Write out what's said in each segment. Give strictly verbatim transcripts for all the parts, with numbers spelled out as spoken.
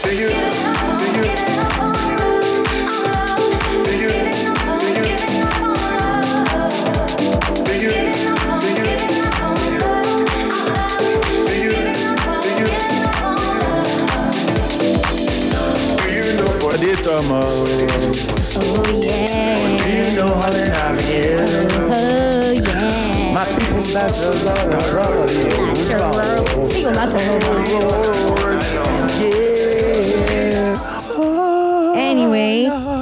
Oh yeah. Do you know how that I'm here? Oh yeah. My people, that's a lot of road. Sing on that Yeah. Anyway.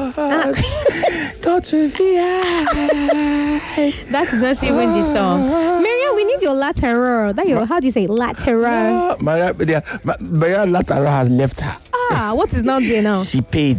Go to V I. That's not even the song. Mariam, we need your lateral. That your, how do you say lateral? Maria, Maria Lateral has left her. Ah, what is not there now? She paid.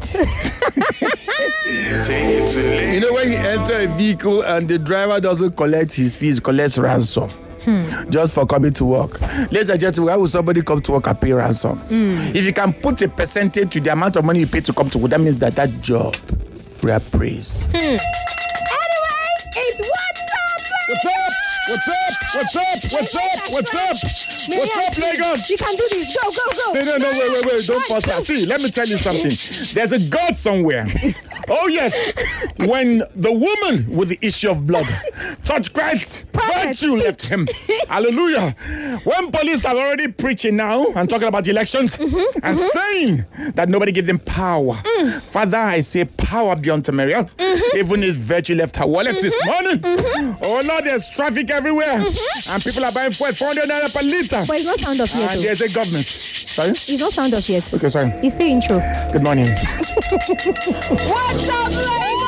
You know, when you enter a vehicle and the driver doesn't collect his fees, collects ransom. Hmm. Just for coming to work. Ladies and gentlemen, why would somebody come to work and pay ransom? Hmm. If you can put a percentage to the amount of money you pay to come to work, that means that that job we are praised. Hmm. Anyway, it's what's up, What's up? What's up? What's up? What's up? What's up? What's up, Lagos? You can do this. Go, go, go. Say, no, no, wait, wait, wait. Don't pause that. See, let me tell you something. There's a God somewhere. Oh, yes. When the woman with the issue of blood touched Christ, virtue left him. Hallelujah. When police are already preaching now and talking about elections mm-hmm, and mm-hmm. saying that nobody gave them power. Mm. Father, I say power be unto Maria. Mm-hmm. Even his virtue left her wallet mm-hmm. this morning. Mm-hmm. Oh, Lord, there's traffic everywhere. Mm-hmm. And people are buying four hundred naira per liter. But it's not sound off yet. And there's a government. Sorry? It's not sound off yet. Okay, sorry. It's still intro. Good morning. What's up, Lagos?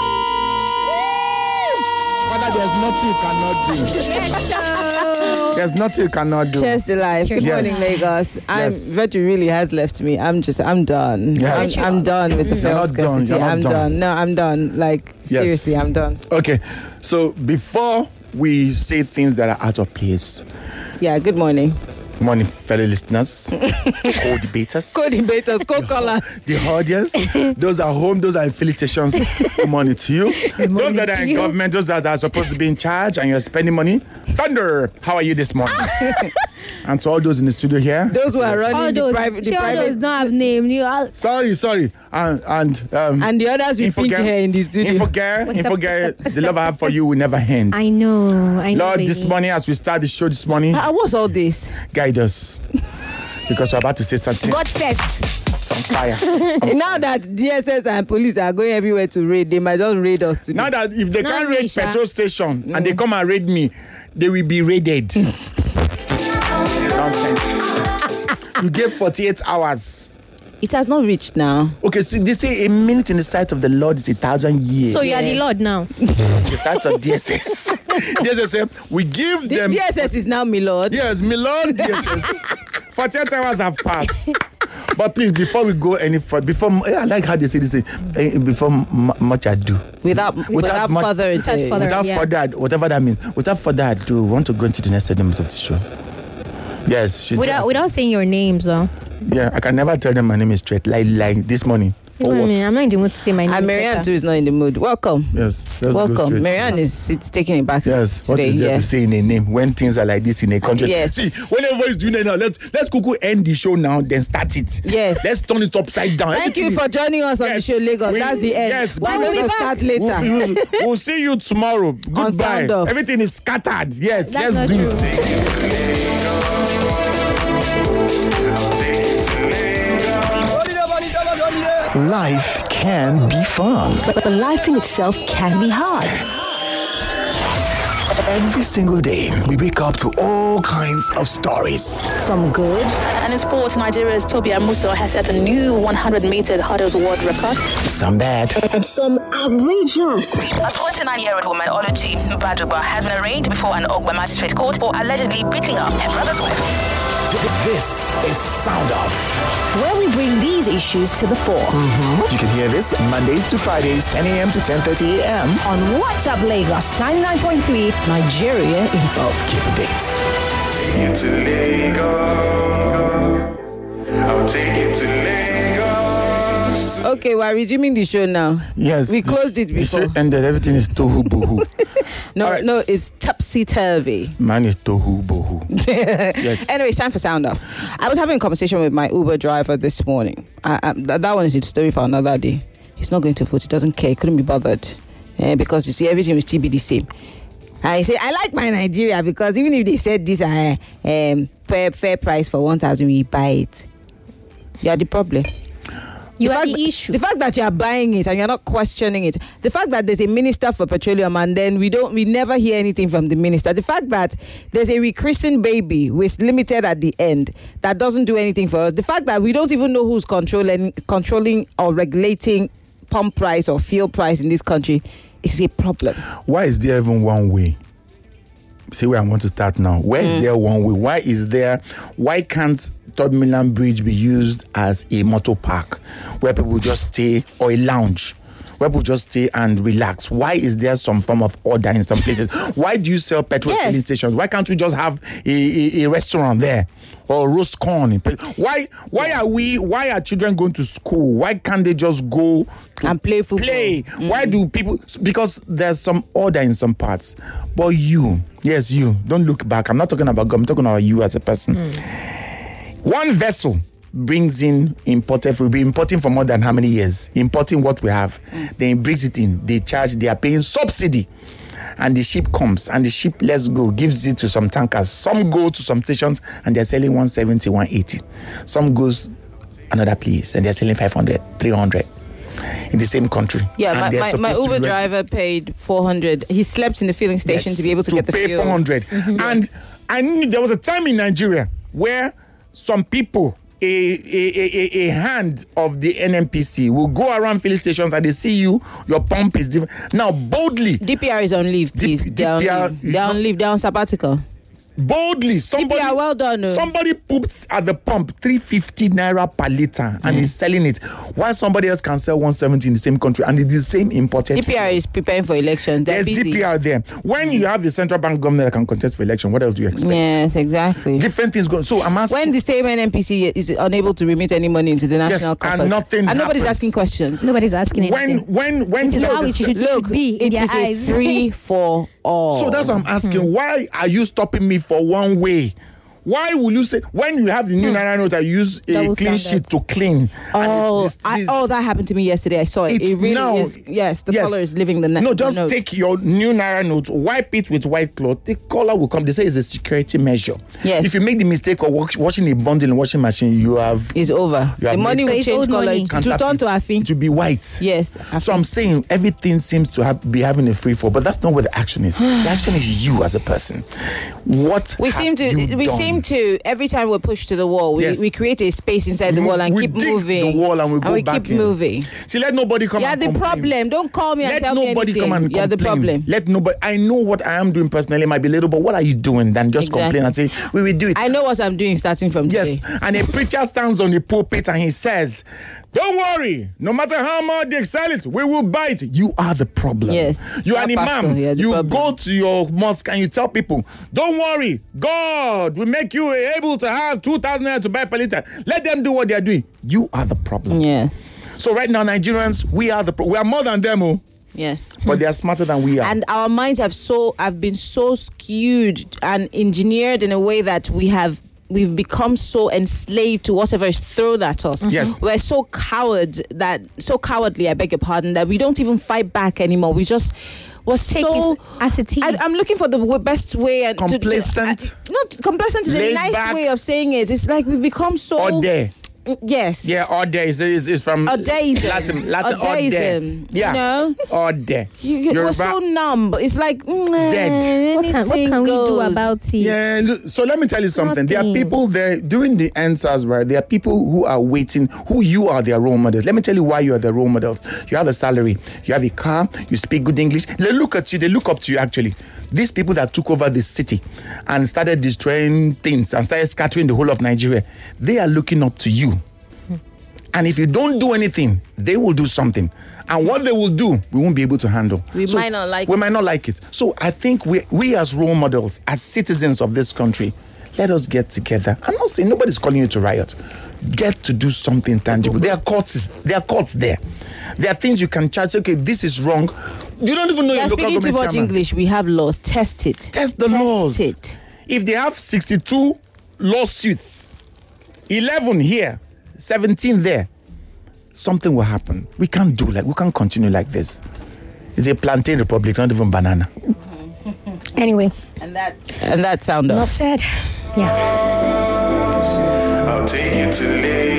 Father, there's nothing you cannot do. Yes, so. There's nothing you cannot do. Cheers to life. Cheers. Good Yes. morning, Lagos. I'm Yes. virtue really has left me. I'm just, I'm done. Yes. I'm, I'm done with the You're failed not done. scarcity. You're not I'm done. done. No, I'm done. Like, Yes. seriously, I'm done. Okay, so before we say things that are out of place, Yeah, good morning. good morning, fellow listeners, co-debaters, Co-debaters, co-callers. the audience, those at home, those are in filling stations. Good morning to you. Those that are in you. government, those that are supposed to be in charge and you're spending money. Thunder, how are you this morning? And to all those in the studio here. Those who are running All the those, private, the see, all those private, don't have name. You all, Sorry, sorry. And and um, and the others with pink Infogirl- hair in the studio. Infogirl, Infogirl, the love I have for you will never end. I know. I know. Lord, baby. this morning, as we start the show this morning, Ah, what's all this? guide us. Because we're about to say something. God first. On fire. Now that D S S and police are going everywhere to raid, they might just raid us today. Now that if they Not can't me, raid Sha. petrol station mm. and they come and raid me, they will be raided. Nonsense. You gave forty-eight hours. It has not reached now. Okay, see, they say a minute in the sight of the Lord is a thousand years. So you are the Lord now. The sight of D S S. D S S say, we give The them... D S S is now my lord. Yes, my Lord D S S. forty-eight hours have passed. But please, before we go any further, before I like how they say this thing, eh, before m- much ado, Without, without, much- further ado. Without further- without yeah. further, whatever that means, without further ado, we want to go into the next segment of the show. Yes, she's Without, without saying your names, though. yeah, I can never tell them my name is straight. Like, like this morning. You know For what I what? mean? I'm not in the mood to say my name. And Marianne later. too is not in the mood. Welcome. Yes, let's go Welcome. straight. Marianne is it's taking it back Yes, what today. is there yeah. to say in a name when things are like this in a country? Yes. See, when everybody's doing it now, let's let's quickly end the show now, then start it. Yes. Let's turn it upside down. Thank you Everything for joining us on Yes. the show, Lagos. We- That's the end. yes, Why we don't will we be start is- later? We'll, we'll- we'll see you tomorrow. Goodbye. Sound Off. Everything is scattered. Yes, That's not let's do true. it. Life can be fun. But life in itself can be hard. Every single day, we wake up to all kinds of stories. Some good, And in sports, Nigeria's Toby Amuso has set a new one hundred meters hurdles world record. Some bad. and some outrageous. A twenty-nine-year-old woman, Oluchi Baduba, has been arraigned before an Ogba magistrate court for allegedly beating up her brother's wife. This is Sound Off. Where we bring these issues to the fore. You can hear this Mondays to Fridays, ten a.m. to ten thirty a.m. On What's Up Lagos ninety-nine point three, Nigeria Info. Keep it date. Into Lagos. I'll take it to Lagos. Okay, we're resuming the show now. Yes. We closed it The before. show ended. Everything is tohu bohu. No, right. no, it's topsy-turvy. Man is tohu bohu. Yes. Anyway, it's time for sound off. I was having a conversation with my Uber driver this morning. I, I, that, that one is a story for another day. He's not going to vote. He doesn't care. He couldn't be bothered. Uh, because you see, everything will still be the same. I say, I like my Nigeria because even if they said this uh, um, fair, fair price for one thousand, we buy it. You are the problem. You the are fact, the issue. The fact that you are buying it and you're not questioning it. The fact that there's a minister for petroleum and then we don't, we never hear anything from the minister. The fact that there's a rechristened baby with limited at the end that doesn't do anything for us. The fact that we don't even know who's controlling, controlling or regulating pump price or fuel price in this country is a problem. Why is there even one way? See where I want to start now. Where is mm. there one way? Why is there? Why can't Third Mainland Bridge be used as a motor park where people just stay, or a lounge where people just stay and relax? Why is there some form of order in some places? Why do you sell petrol yes. filling stations? Why can't we just have a, a, a restaurant there? Or roast corn. Why why are we why are children going to school? Why can't they just go to and play football? Play. Mm. Why do people, because there's some order in some parts. But you, yes, you, don't look back. I'm not talking about God, I'm talking about you as a person. Mm. One vessel brings in imported, we'll be importing for more than how many years? Importing what we have. Mm. Then brings it in. They charge, they are paying subsidy. And the ship comes, and the ship let's go, gives it to some tankers. Some go to some stations, and they're selling one seventy, one eighty. Some goes another place, and they're selling five hundred, three hundred in the same country. Yeah, and my, my, my Uber driver paid four hundred. He slept in the filling station yes, to be able to, to get the pay fuel. four hundred. Mm-hmm. And yes. I knew there was a time in Nigeria where some people, A, a, a, a hand of the N M P C will go around filling stations and they see you, your pump is different. Now, boldly. D P R is on leave, please. D- they're, D P R on leave. they're on leave. They're on sabbatical. Boldly, somebody. D P R, well done. No. Somebody poops at the pump three hundred fifty naira per liter and mm. is selling it. While somebody else can sell one seventy in the same country and it's the same imported. D P R fuel. is preparing for elections. They're There's busy. D P R there. When mm. you have the central bank governor that can contest for election, what else do you expect? Yes, exactly. Different things going. So I'm asking. When the same N M P C is unable to remit any money into the national yes, coffers, and nothing and nobody's happens. asking questions. Nobody's asking when, anything. When, when, This is no, how it should, it look, should be in it their is eyes. a free for all. So that's what I'm asking. Hmm. Why are you stopping me for one way? Why will you say, when you have the new hmm. Naira note, I use a Double clean standards. sheet to clean? Oh, this, this, I, this, oh, that happened to me yesterday. I saw it. It really now, is. Yes, the yes. color is leaving the, na- No, the just note. take your new Naira note, wipe it with white cloth. The color will come. They say it's a security measure. Yes. If you make the mistake of wash, washing a bundle in a washing machine, you have. It's over. You have The money made- will So change it's color. money. It will turn to Afi. It will be white. Yes. So I'm saying everything seems to have, be having a free fall, but that's not where the action is. The action is you as a person. What we have seem to. you We done? seem to. Every time we push to the wall, we, Yes. we create a space inside the We- wall and we keep dig moving. the wall and we go we back keep in. moving. See, let nobody come You're and the complain. problem. Don't call me and Let tell me nobody anything. come and You're complain. the problem. Let nobody. I know what I am doing personally might be little, but what are you doing? Then just Exactly. complain and say we will do it. I know what I'm doing starting from Yes, today. and a preacher stands on the pulpit and he says, "Don't worry, no matter how much they sell it, we will buy it." You are the problem. Yes, you are our an pastor, imam. you're the You problem. go to your mosque and you tell people, "Don't worry, God will make you able to have two thousand naira to buy per liter." Let them do what they are doing. You are the problem. Yes. So right now, Nigerians, we are the pro- we are more than them, oh, Yes. but they are smarter than we are. And our minds have so have been so skewed and engineered in a way that we have we've become so enslaved to whatever is thrown at us. Yes. We're so coward that so cowardly, I beg your pardon, that we don't even fight back anymore. We just was Take so it as it is. I, I'm looking for the w- best way and to- to- Complacent. uh, not complacent is a Laid nice back. way of saying it. It's like we've become so Or there. Yes. Yeah, order is, is, is from Ordeism. Latin. Latin Ordeism, order. Yeah. you know? Order. You, you, we're Yoruba- so numb. It's like mm, Dead. What can, what can we do about it? Yeah, look, so let me tell you something. There are Nothing. people there during the answers, right? There are people who are waiting, who you are their role models. Let me tell you why you are their role models. You have a salary, you have a car, you speak good English. They look at you, they look up to you actually. These people that took over the city and started destroying things and started scattering the whole of Nigeria, they are looking up to you. And if you don't do anything, they will do something. And what they will do, we won't be able to handle. We So might not like We it. might not like it. So I think we, we as role models, as citizens of this country, let us get together. I'm not saying nobody's calling you to riot. get to do something tangible. There are courts. There are courts there. There are things you can charge. Okay, this is wrong. You don't even know You your are local speaking too government much chairman. English. We have laws. Test it. Test the Test laws. it. If they have sixty-two lawsuits, eleven here, seventeen there, something will happen. We can't do like we can't continue like this. It's a plantain republic, not even banana. Anyway, And that's and that sound enough off. said. Yeah. I'll take you to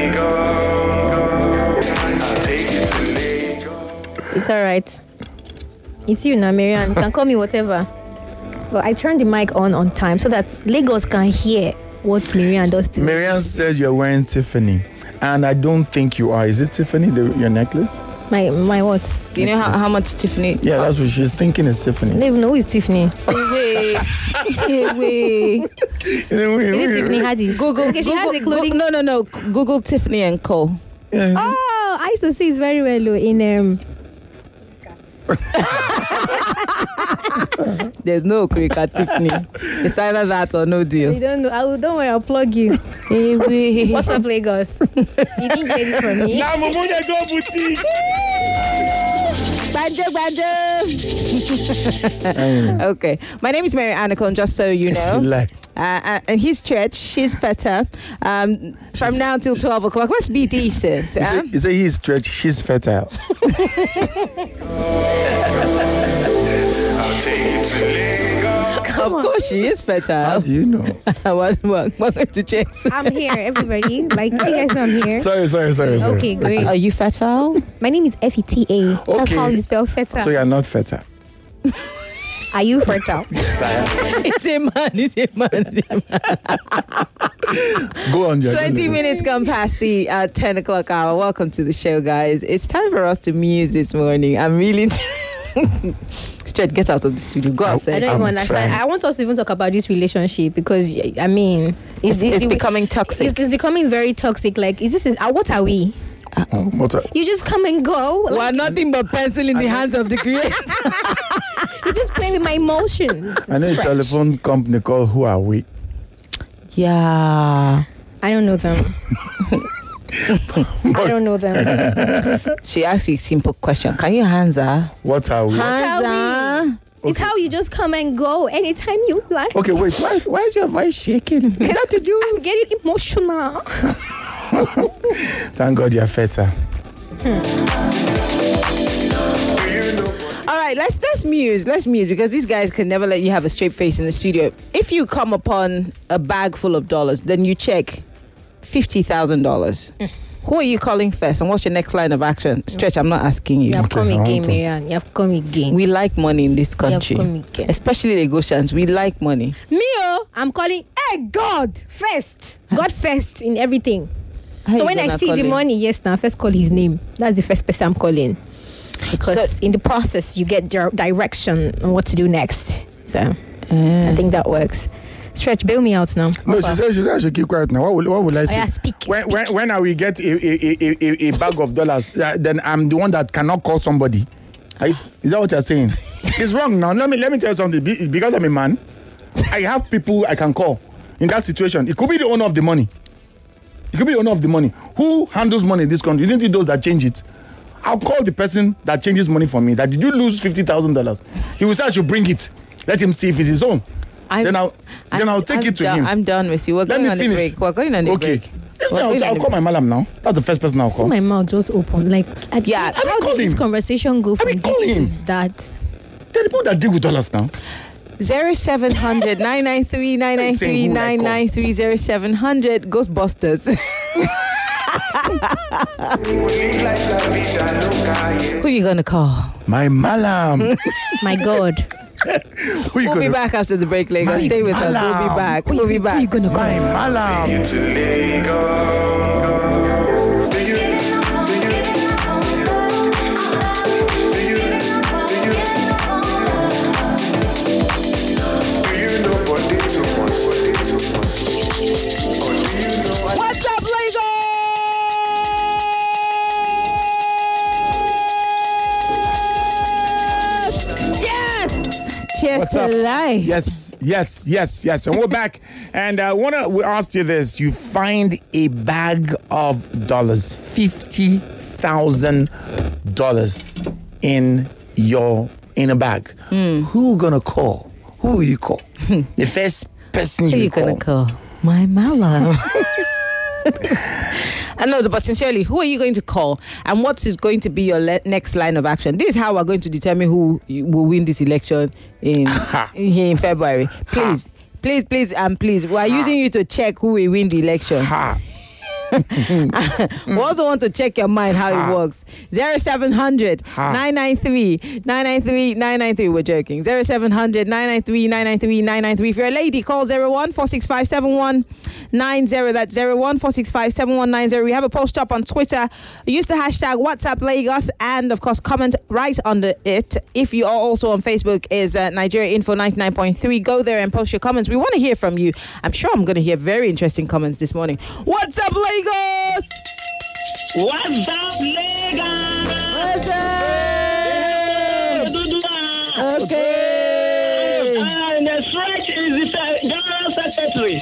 Lagos. I'll take you to Lagos. It's all right. It's you now, Marianne. You can call me whatever. But I turned the mic on on time so that Lagos can hear what Marianne does to me. Marianne said you're wearing Tiffany, and I don't think you are. Is it Tiffany, the, your necklace? My my what? Do you know how, how much Tiffany? Yeah, that's what she's thinking is I Tiffany. don't even know who is Tiffany. Wait, wait, wait. Is it Tiffany Haddish? Google. Okay, she has a Google- clothing. No, no, no. Google Tiffany and Co. Yeah. Oh, I used to see it very well oh, in um. There's no Okrika Tiffany. It's either that or no You deal. don't know. I will, don't worry, I'll plug you. Hey, wait. What's up, Lagos? You didn't get this from me. Now, Mumunya go boutique. Banjo, banjo. Okay. My name is Mary Anacon, just so you It's know. like- Uh, uh, and he's Stretch, she's Feta. Um, from now till twelve o'clock. Let's be decent. You huh? say, you say he's stretched, she's fertile. I'll take you to Lagos. Of course, she is How fertile. do you know? What- what- what going to check? I'm here, everybody. Like, you guys know I'm here. Sorry, sorry, sorry, sorry. Okay, great. Are you fertile? My name is F E T A. That's Okay. how you spell feta. So you're not fertile. Are you fertile? It's a man, it's a man. It's a man. Go on, Jack. twenty minutes gone past the uh, ten o'clock hour. Welcome to the show, guys. It's time for us to muse this morning. I'm really. Stretch, get out of the studio. Go I outside. don't even I'm understand. trying. I want us to even talk about this relationship because, I mean, it's, It's becoming toxic. It's, it's becoming very toxic. Like, is this is uh, what are we? What a- You just come and go. We're Like, nothing but pencil in the hands of the creator. you just play with my emotions. I know a Stretch. telephone company called Who Are We? Yeah. I don't know them. I don't know them. She asked you a simple question. Can you answer? What are we? Answer. It's how you just come and go anytime you like. Okay, wait. Why, why is your voice shaking? Is that to do? I'm getting emotional. Thank God you're fertile. All right, let's let's muse. Let's muse because these guys can never let you have a straight face in the studio. If you come upon a bag full of dollars, then you check fifty thousand dollars. Who are you calling first, and what's your next line of action? Stretch, I'm not asking you. You have Okay, come I again, want to- Marianne. You have come again. We like money in this have country, come again. especially Lagosians. We like money. Me, oh, I'm calling, hey, God first. God first in everything. How So you when I gonna see call the him? money, yes, now first call his name. That's the first person I'm calling. Because So- in the process, you get dir- direction on what to do next. So I think that works. Stretch, bail me out now. No, Offer. she said she said I should keep quiet now. What will, what will I Oh, say? yeah, speak. When, speak. when, when I will get a, a, a, a, a bag of dollars, uh, then I'm the one that cannot call somebody. I, is that what you're saying? It's wrong now. Let me let me tell you something. Be- Because I'm a man, I have people I can call in that situation. It could be the owner of the money. It could be the owner of the money. Who handles money in this country? Isn't it those that change it? I'll call the person that changes money for me. That did you lose fifty thousand dollars? He will say I should bring it. Let him see if it's his own. I'm- then I'll then I'm- I'll take I'm it to done- him. I'm done with you. We're Let going me on finish. a break. We're going on a Okay. break. Yes, We're ma'am, going I'll, on I'll a call my malam now. That's the first person I'll See call. my mouth just open. Like, I, Yeah. how mean, call did this him. conversation go I from mean, this call to him. that? There are people that deal with dollars now. Zero seven hundred nine nine three nine nine three nine nine three zero seven hundred Ghostbusters. Who you gonna call? My malam. My God. Who you We'll be gonna? back after the break, Lagos. My Stay with us. We'll be malam. back. We'll be back. My malam. To Lagos. Do you, do you, do you, do you, do you know potato must, potato must? Or do you know what? What's up, Lagos? Yes. Cheers What's to up? lie. Yes, yes, yes, yes. And we're back. And I want to we asked you this. You find a bag of dollars, fifty thousand dollars in your in a bag. Mm. Who gonna call? Who will you call? The first person Who you you call. gonna call? My mama. I know, but sincerely, who are you going to call, and what is going to be your le- next line of action? This is how we're going to determine who will win this election in in February. Please, please, please, and please, we are using you to check who will win the election. Ha. We also want to check your mind how it works. zero seven hundred, nine nine three, nine nine three, nine nine three. We're joking. zero seven hundred, nine nine three, nine nine three, nine nine three. If you're a lady, call zero one four six five seven one nine zero. That's zero one four six five seven one nine zero. We have a post up on Twitter. Use the hashtag WhatsApp Lagos, and of course comment right under it. If you are also on Facebook, is uh, Nigeria Info ninety-nine point three. Go there and post your comments. We want to hear from you. I'm sure I'm going to hear very interesting comments this morning. What's up, Lagos? What's up, Lagos? What's up? Okay. And the stretch is the general secretary.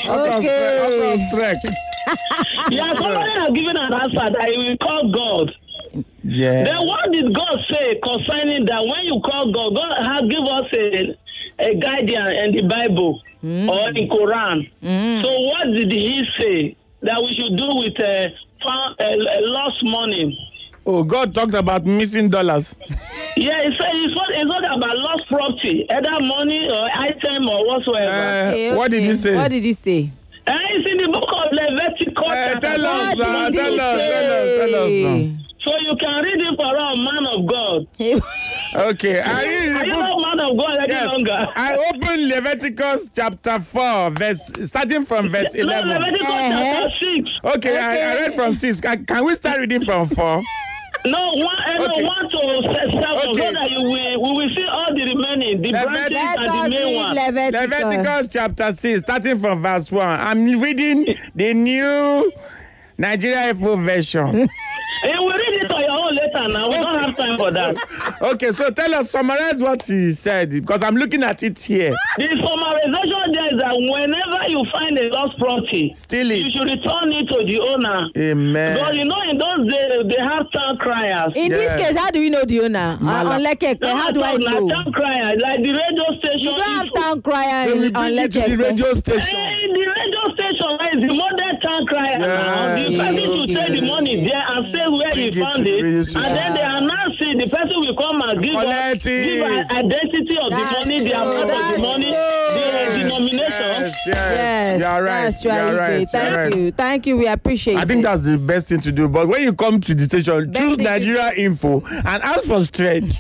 Okay. Yeah, somebody has given an answer that he will call God. Yeah. Then what did God say concerning that? When you call God, God has given us a, a guidance in the Bible mm. or in Quran. Mm. So what did he say that we should do with a, a, a lost money? Oh, God talked about missing dollars. Yeah, it's, it's, not, it's not about lost property, either money or item or whatsoever. Uh, Okay, What did okay. he say? What did he say? Uh, it's in the book of Leviticus. Uh, tell us, What now, did tell he us, tell us, tell us now. So you can read it for a man of God. Okay, I read Are the you book. not man of God any Yes, longer? I open Leviticus chapter four, verse starting from verse No, eleven. Leviticus Uh-huh. chapter six. Okay, I, I read from six. Can, can we start reading from four? No, one, uh, Okay. no, one to seven, Okay. so that you will, we will see all the remaining, the Leviticus- branches Let and us the main read one. Leviticus. Leviticus chapter six, starting from verse one. I'm reading the new Nigeria Info version. And we read it on your own later now. We don't have time for that. Okay, so tell us, summarize what he said, because I'm looking at it here. The summarization there is that whenever you find a lost property, Steal you it. should return it to the owner. Amen. Because you know in those days they have town criers. In Yeah. this case, how do we know the owner? Mala. Uh, on Lekekpe, how do I know? Town crier, like the radio station. You don't have info. town crier They will on bring you to the Lekekpe. radio station. Hey, the radio station is the modern town crier now. The Yeah. person to take the money there and say where Bring he it to found the it, radio and station. then they announce it. The person will come and give us, Collect give it. us identity of That's the money, the true. amount of the That's money, true. the denomination. Yes, yes. Yes, You're right. that's right. You're right. Igwe. Thank You're right. you. Thank you. We appreciate I think it. that's the best thing to do. But when you come to the station, Best choose thing to Nigeria Info and ask for stretch.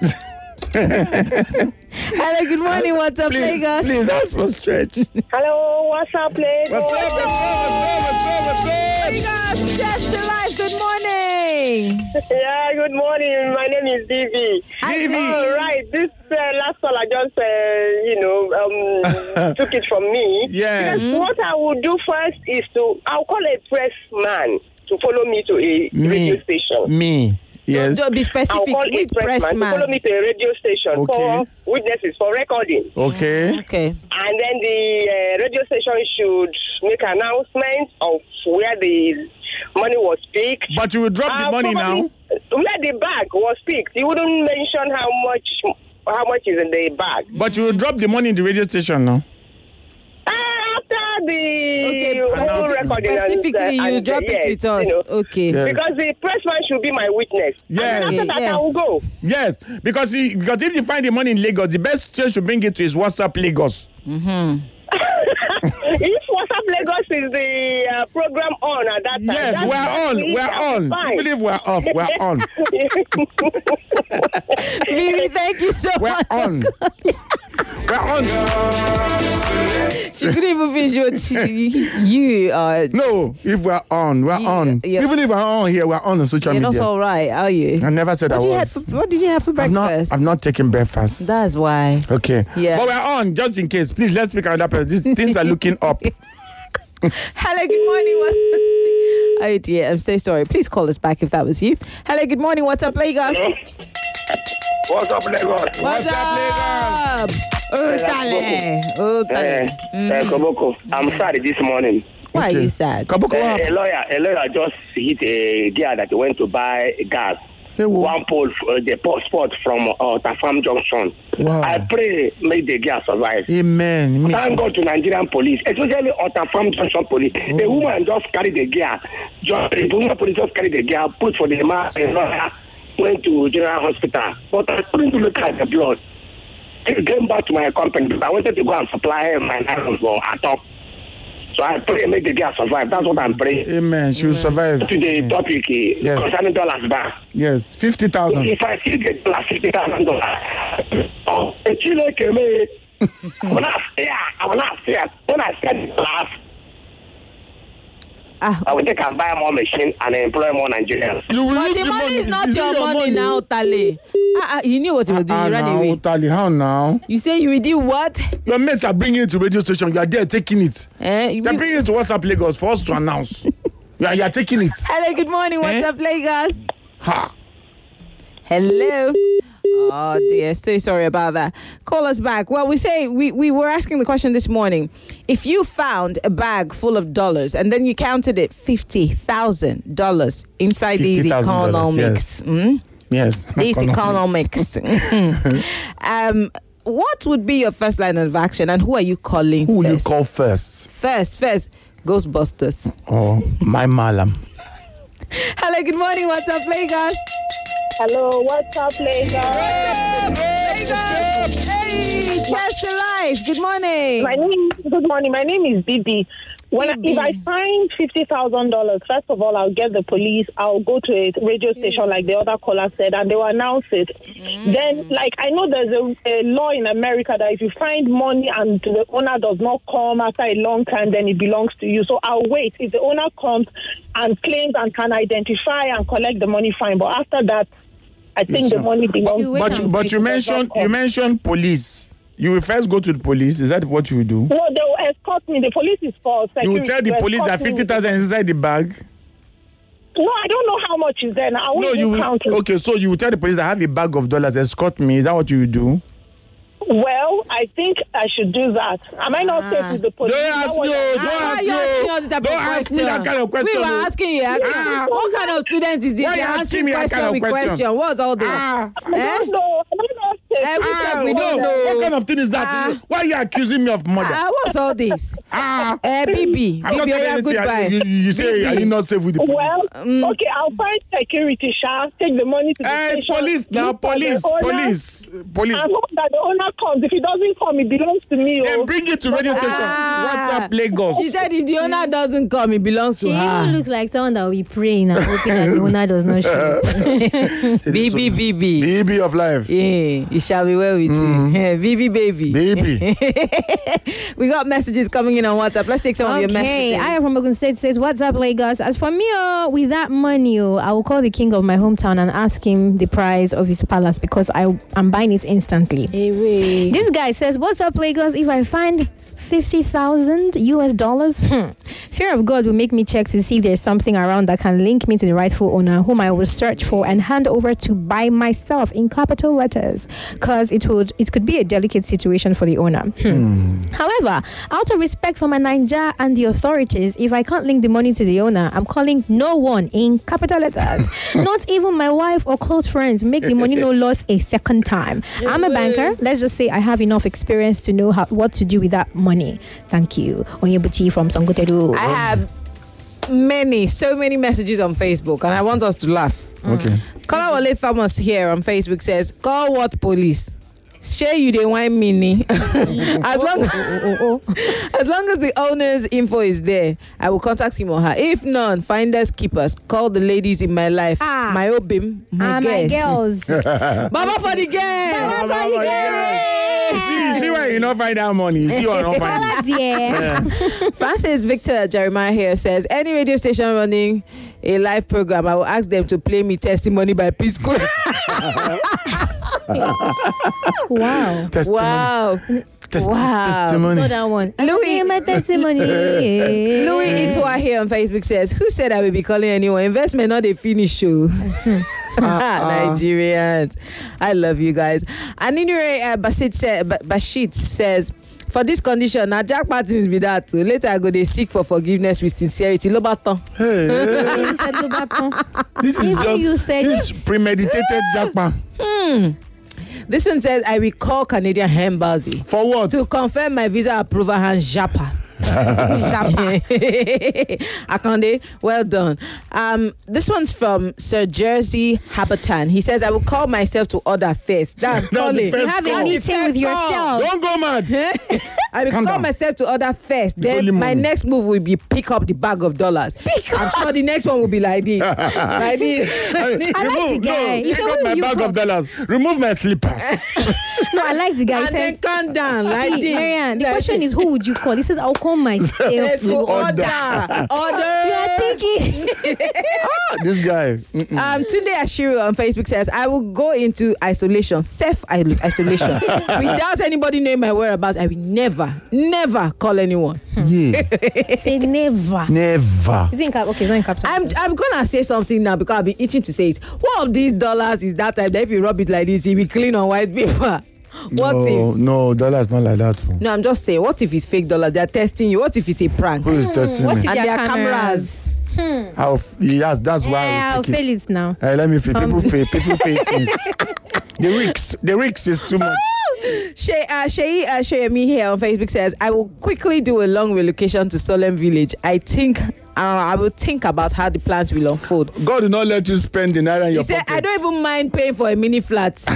Hello, good morning. What's up, Please, Lagos? please ask for stretch. Hello, what's up, Lagos? What's up? What's up? What's up? What's up? Lagos, just alive. Good morning. Yeah, good morning. My name is Vivi. Vivi. All right, this uh, last call I just, uh, you know, um, took it from me. Yeah. Because what I will do first is to, I'll call a press man to follow me to a radio station. Me. Yes. Don't be I'll specific. call a Which press, press man, to follow man? me to a radio station Okay. for witnesses, for recording. Okay. Okay. And then the uh, radio station should make an announcement of where the money was picked. But you will drop the Uh, money now. probably Where the bag was picked. You wouldn't mention how much how much is in the bag. But you will drop the money in the radio station now. Uh, after the Okay. whole Specific- recording and, uh, specifically, you and, drop uh, it yes, with us. you know, Okay. Yes. because the pressman should be my witness. Yes. And then after that, Yes. I will go. Yes, because he, because if you find the money in Lagos, the best chance to bring it to is WhatsApp Lagos. If WhatsApp Lagos is the uh, program on at that time, Yes, that's we're on. definitely- We're that's on. fine. Even if we're off, we're on. Vivi, thank you so We're much. on. We're on. She couldn't even finish what she, you are. No, if we're on, we're Yeah, on. yeah. Even if we're on here, we're on on social You're not media. all right, are you? I never said What I did, you was. have for, what did you have for I've not, breakfast? I've not taken breakfast. That's why. Okay. Yeah. But we're on, just in case. Please, let's speak another person. These things are looking up. Hello, good morning. What's Oh dear, I'm so sorry. Please call us back if that was you. Hello, good morning. What's up, Lagos? What's up, Lagos? What's, What's up, up? Oh, Tale. Oh, Tale. Uh, uh, Koboko, I'm sad this morning. Why are you sad? Kaboko, Uh, a lawyer, a lawyer just hit a girl that went to buy gas. Hey, wo- One pole, uh, the pole spot from uh, Tafam Junction. Wow. I pray make the girl survive. Amen. Me- Thank God to Nigerian police, especially Otafam Junction police. Oh. The woman just carried the girl. Just, the woman police just carried the girl, put for the man, and lawyer went to general hospital. But I couldn't look at the blood. I came back to my company because I wanted to go and supply her my iron for Atom. So I pray make the girl survive. That's what I'm praying. Amen. She will survive. To the Amen. topic, uh, Yes. concerning dollars back. Yes, fifty thousand. If I still get dollars, fifty thousand dollars. Oh, the Chile came in. I will not fear. I will not fear. When I spend dollars, Ah, I will take and buy more machine and employ more Nigerians. You will but use the money is not Is it your money now, Tale. Ah, ah, you knew what he was doing. Ah, You ran now, away. Tali, how now? You say you will do what? Your mates are bringing it to radio station. You are there taking it. Eh? You- They're bringing it to WhatsApp Lagos for us to announce. you, are, you are taking it. Hello, good morning. What's Eh? up, Lagos? Ha. Hello. Oh dear, so sorry about that. Call us back. Well, we say we, we were asking the question this morning. If you found a bag full of dollars and then you counted it fifty thousand dollars inside these fifty thousand dollars, economics, mm? Yes. these economics, um, what would be your first line of action and who are you calling Who will you first? call first? First, first, Ghostbusters. Oh, my malam. Hello, good morning. What's up, Lagos? Hello, what's up, Lagos? Hey, Chess to Life. Good morning. My name. Good morning. My name is Bibi. When I, if I find fifty thousand dollars, first of all, I'll get the police. I'll go to a radio station, like the other caller said, and they will announce it. Mm. Then, like I know there's a, a law in America that if you find money and the owner does not come after a long time, then it belongs to you. So I'll wait. If the owner comes and claims and can identify and collect the money, fine. But after that, I think the money belongs. You wait But you, and but wait. you mentioned you mentioned police. You will first go to the police. Is that what you will do? No, they will escort me. The police is for security. You will tell the They police that escort me. fifty thousand is inside the bag. No, I don't know how much is there. Now. I No, won't you even will. count it. Okay, so you will tell the police that I have a bag of dollars. Escort me. Is that what you will do? Well, I think I should do that. Am I not safe with the police? Don't You know ask what me. I- oh, Ah, Don't why ask you me. asking oh. us that Don't ask me that kind of question. We were oh. asking you. asking Ah. what kind of student is this? Why They're you asking answering me that question kind of with question? question. What's all this? Ah. I don't know. Am I not safe? Eh, we said Ah, we no. don't know. What kind of thing is that? Ah. Why are you accusing me of murder? Ah, what's all this? Ah. Eh, Bibi, I'm not Bibi, saying oh, yeah, anything. goodbye. You, you say, are you not safe with the police? Well, Mm. okay, I'll find security, Sha. Take the money to the Eh, it's station. police now. look for the Police. owner, Police. Police. I hope that the owner comes. If he doesn't come, it belongs to me. Then Oh. bring it to radio station. Ah. WhatsApp Lagos. She said if the owner doesn't come, it belongs She to even her. looks like someone that will be praying and hoping that the owner does not show up. Bibi, Bibi. Baby of life. Yeah, it shall be well with you. Yeah, Bibi, baby. Baby. We got messages coming in on WhatsApp. Let's take some of your Okay, messages. I am from Ogun State. Says, "What's up, Lagos? As for me, oh, with that money, oh, I will call the king of my hometown and ask him the price of his palace because I am buying it instantly." Hey, wait. This guy says, "What's up, Lagos? If I find fifty thousand U S dollars, hmm, fear of God will make me check to see if there's something around that can link me to the rightful owner, whom I will search for and hand over to by myself in capital letters, because it would it could be a delicate situation for the owner. Hmm. However, out of respect for my Naija and the authorities, if I can't link the money to the owner, I'm calling no one in capital letters, not even my wife or close friends. Make the money no loss a second time. I'm a banker. Let's just say I have enough experience to know how, what to do with that money. Thank you. Onyebuchi from Songoteru. I have many, so many messages on Facebook, and I want us to laugh. Okay. Kalawale Thomas here on Facebook says, "Call what police? Share you they wine mini. as long as long as the owner's info is there, I will contact him or her. If none, finders keepers. Call the ladies in my life. Ah. My obim, my Ah, my girls. girls. Baba for the girls. Baba for the girls. See, see why you not find that money. You see why you not find it. Yeah. Francis Victor Jeremiah here says, any radio station running a live program, I will ask them to play me Testimony by P Square. Wow. Testimony. Wow. Test- Wow. Testimony. Know that one. Louis- My testimony. Louis Itwa here on Facebook says, who said I will be calling anyone? Investment not a finish show. Nigerians. I love you guys. And anyway, uh, Basit sa- ba- Bashit says, for this condition, now Jack Martins be that too. Later I go they seek for forgiveness with sincerity. Lobaton. Hey, You said Lobaton. this is Even just you said this it. premeditated jackpot. Hmm. This one says, I will call Canadian Embassy For what? to confirm my visa approval and Japa. Akande, well done. Um, this one's from Sir Jersey Habatan. He says, I will call myself to order first. That's That's the calling. first You have a call. meeting with yourself. Don't go mad. I will Calm call down. myself to order first. It's only Then my money. next move will be pick up the bag of dollars. Pick I'm sure the next one will be like this. like this. I like the remove, guy. no, He pick said, up "Who my you bag call?" of dollars. Remove my slippers. No, I like the guy. He And then says, calm down like see, this. Marianne, the Like question this. is, who would you call? He says, I'll call myself Let's to order. order. Order. You are thinking. Ah, this guy. Mm-mm. Um, Tunde Ashiru on Facebook says, I will go into isolation, self-isolation, without anybody knowing my whereabouts. I will never, never call anyone. Yeah. Say never. Never. Is it in cap? Okay, it's not in capital. I'm I'm gonna say something now because I've been itching to say it. One of these dollars is that type that if you rub it like this, it will clean on white paper. What no, if? no, dollars not like that. No, I'm just saying. What if it's fake dollars? They're testing you. What if it's a prank? Who is testing What me? if And there there are are cameras. Hmm. I'll, yes, that's why Eh, I'll I'll take fail it. it now. Eh, let me feel. Um, People pay. People pay things. The risks. The risks is too much. Shay, uh, Shay, uh, Shayemi here on Facebook says, I will quickly do a long relocation to Solem Village. I think uh, I will think about how the plans will unfold. God will not let you spend the naira in He your said, pocket. I don't even mind paying for a mini flat.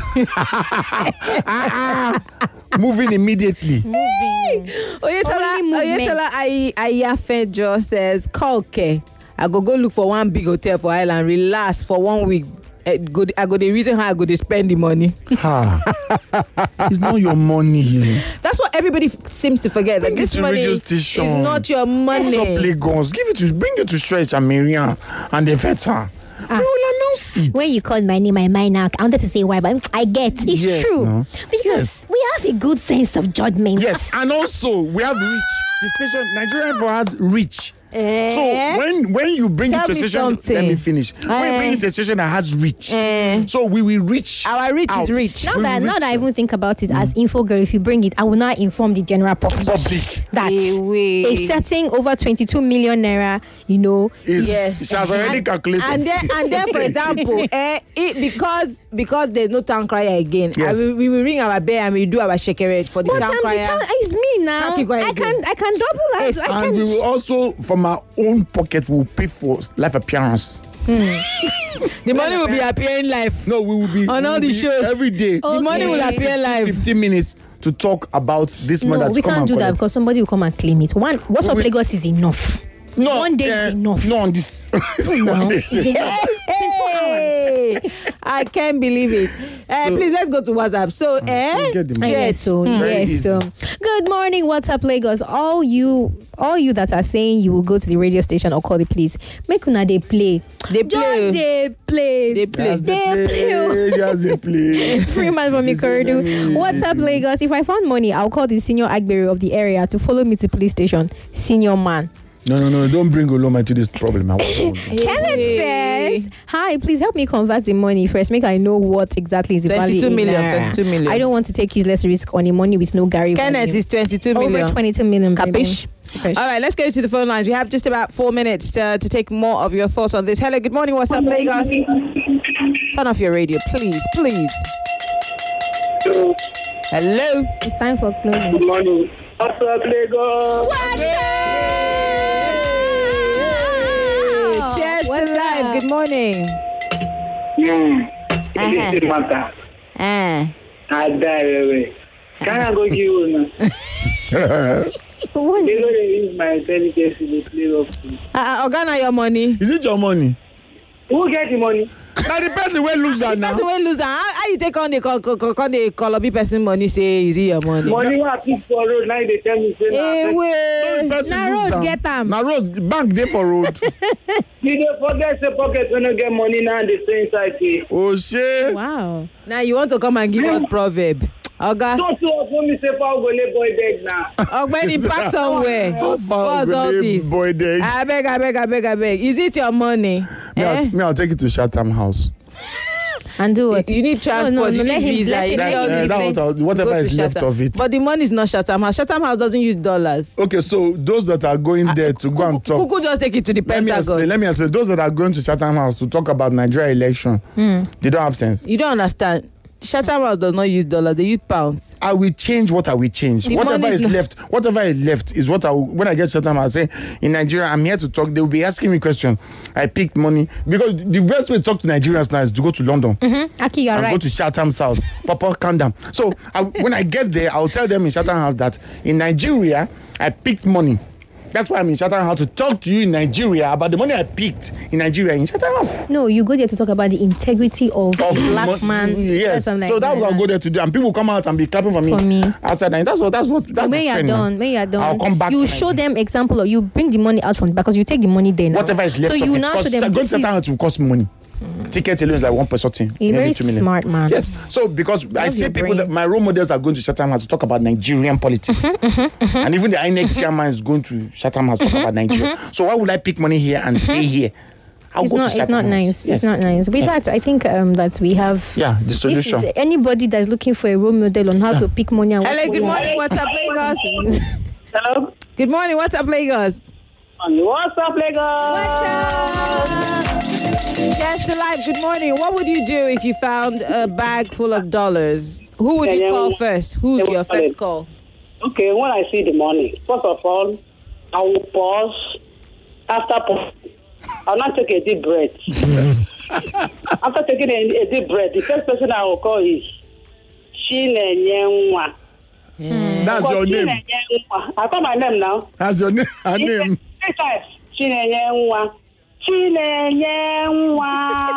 Moving immediately. Moving. Oyetola, Only movement. Oyetola Ay- Ayafejo says, call K. I go go look for one big hotel for Island, relax for one week. Eh, go, I go the reason how I go to spend the money. Ha. It's not your money. That's what everybody f- seems to forget. That Bring it this to money radio is station. not your What's up, money. Lagos? Give it to, bring it to Stretch and Miriam and the veteran. We will announce it. When you called my name, my mind now, I wanted to say why, but I get it's Yes, true. no. Because Yes. we have a good sense of judgment. Yes, and also we have reach. The station, Nigerian for has reach. Eh? So when when you bring Tell it to a me station, something. let me finish. When you Eh. bring it to a station that has reach, Eh. so we will reach. Our reach out. is rich. Now We that will now reach that I out. even think about it as info girl, if you bring it, I will not inform the general public, Public. that Eh, wait. a setting over twenty-two million naira, you know, Is Yeah. she has already calculated. And then, and then, for example, eh, it, because because there's no town crier again, Yes. I will, we will ring our bell and we do our shekere for the but town I'm the crier. town, it's me now. Can't keep quiet I can I can double that. Yes, I and can. we will also, from our own pocket, will pay for live appearance. The money will be appearing live. No, we will be On we all will the be shows. every day. Oh, The money will Okay. appear live. fifteen minutes to talk about this man No, that we come can't and do that collect. because somebody will come and claim it. One, what's up, We- Lagos is enough. No, One day eh, is enough. No, on this. No, One day. it's enough. Hey, I can't believe it. Uh, So- please let's go to WhatsApp. So, eh? get the I money. guess so. Very Yes. easy. So, good morning, what's up, Lagos? All you, all you that are saying you will go to the radio station or call the police, make una they play. They play. Just they play. They play. Yes, they They play. Yes, they play. Freeman from Ikorodu. What's up, Lagos? If I found money, I'll call the senior Agbero of the area to follow me to police station. Senior man. No, no, no. Don't bring Oloma to this problem. I won't. Kenneth says, "Hi, please help me convert the money first. Make I know what exactly is the value." twenty-two in million, naira. twenty-two million. I don't want to take useless risk on a money with no Gary. Kenneth value. is twenty-two over million. twenty-two million. baby. Capish? Capish. All right, let's go to the phone lines. We have just about four minutes to, to take more of your thoughts on this. Hello, good morning. What's up, Lagos? Turn off your radio, please, please. Hello. It's time for closing. Good morning. What's up, Lagos? What's up? Cheers What's to life. up? Good morning. Hmm. Uh-huh. This is matter. Ah. I die away. Can I go give you now? What is They it? know they use my intelligence to play off. Uh, Organa, your money. Is it your money? Who get the money? Now the person will lose that now. That's the way loser. How, how you take on the call, call, call, call the Colobi person money? Say, is it your money? Money what I keep for road, now they tell me, say, Hey, nah, The wait. person Na lose road am. get am. Na road bank there for road. you dey forget say pocket when you get money now they stay inside here. Oh shit. Wow. Now you want to come and give us proverb. Oga, Don't so often me say for go lay boy dead now. Ogbeni, park somewhere. How far What's all will this? the boy there? I beg, I beg, I beg, I beg. Is it your money? Me, Eh? I'll, me, I'll take it to Chatham House. And do what? You need transport, No, no, no, you let need him- visa. let you him- need let all him these Uh, that things was- to whatever go to is left Chatham. of it. But the money is not Chatham House. Chatham House doesn't use dollars. Okay, so those that are going there to go and talk. Kuku just take it to the Let me explain. Pentagon. Let me explain. Those that are going to Chatham House to talk about Nigeria election, they don't have sense. You don't understand. Chatham House does not use dollars. They use pounds. I will change what I will change. The Whatever money is is not- left, whatever is left is what I will, when I get Chatham, I say in Nigeria, I'm here to talk. They will be asking me questions. I picked money because the best way to talk to Nigerians now is to go to London Mm-hmm. Aki, you're and right. go to Chatham South. Papa, calm down. So I, when I get there, I'll tell them in Chatham House that in Nigeria, I picked money. That's why I'm in Chatham House to talk to you in Nigeria about the money I picked in Nigeria in Chatham House. No, you go there to talk about the integrity of, Of a black mon- man. Yes. Something like So that's what I'll go there to do, and people come out and be clapping for me. For me. Outside, and that's what that's what that's When the you're trend now. done, when you're done, I'll come back you to show Nigeria. them example, or you bring the money out from because you take the money there now. Whatever is left So of you it. now Because show them going this to is, Chatham House will cost money. Ticket alone is like one person thing. You're nearly very two million. smart, man. Yes. So because I Love see your people brain. that my role models are going to Chatham House to talk about Nigerian politics, and even the I N E C chairman is going to Chatham House to talk about Nigeria. So why would I pick money here and stay here? I'll it's go not. to It's Chatham not House. nice. Yes. It's not nice. With Yes. that, I think um, that we have. Yeah, the This solution. is anybody that's looking for a role model on how to pick money and what Hello, good money- morning. What's up, Lagos? Hello? Good morning. What's up, Lagos? What's up, Lagos? What's up? Yes, alive. Good morning. What would you do if you found a bag full of dollars? Who would you Yeah, call yeah. first? Who's Yeah, your sorry. first call? Okay, when I see the money, first of all, I will pause. After pause, I'll not take a deep breath. After taking a, a deep breath, the first person I will call is Chinenyenwa. That's your name. Chinenyenwa. I call my name now. That's your name. Her name. Three times. Chinenyenwa. Chinenyenwa.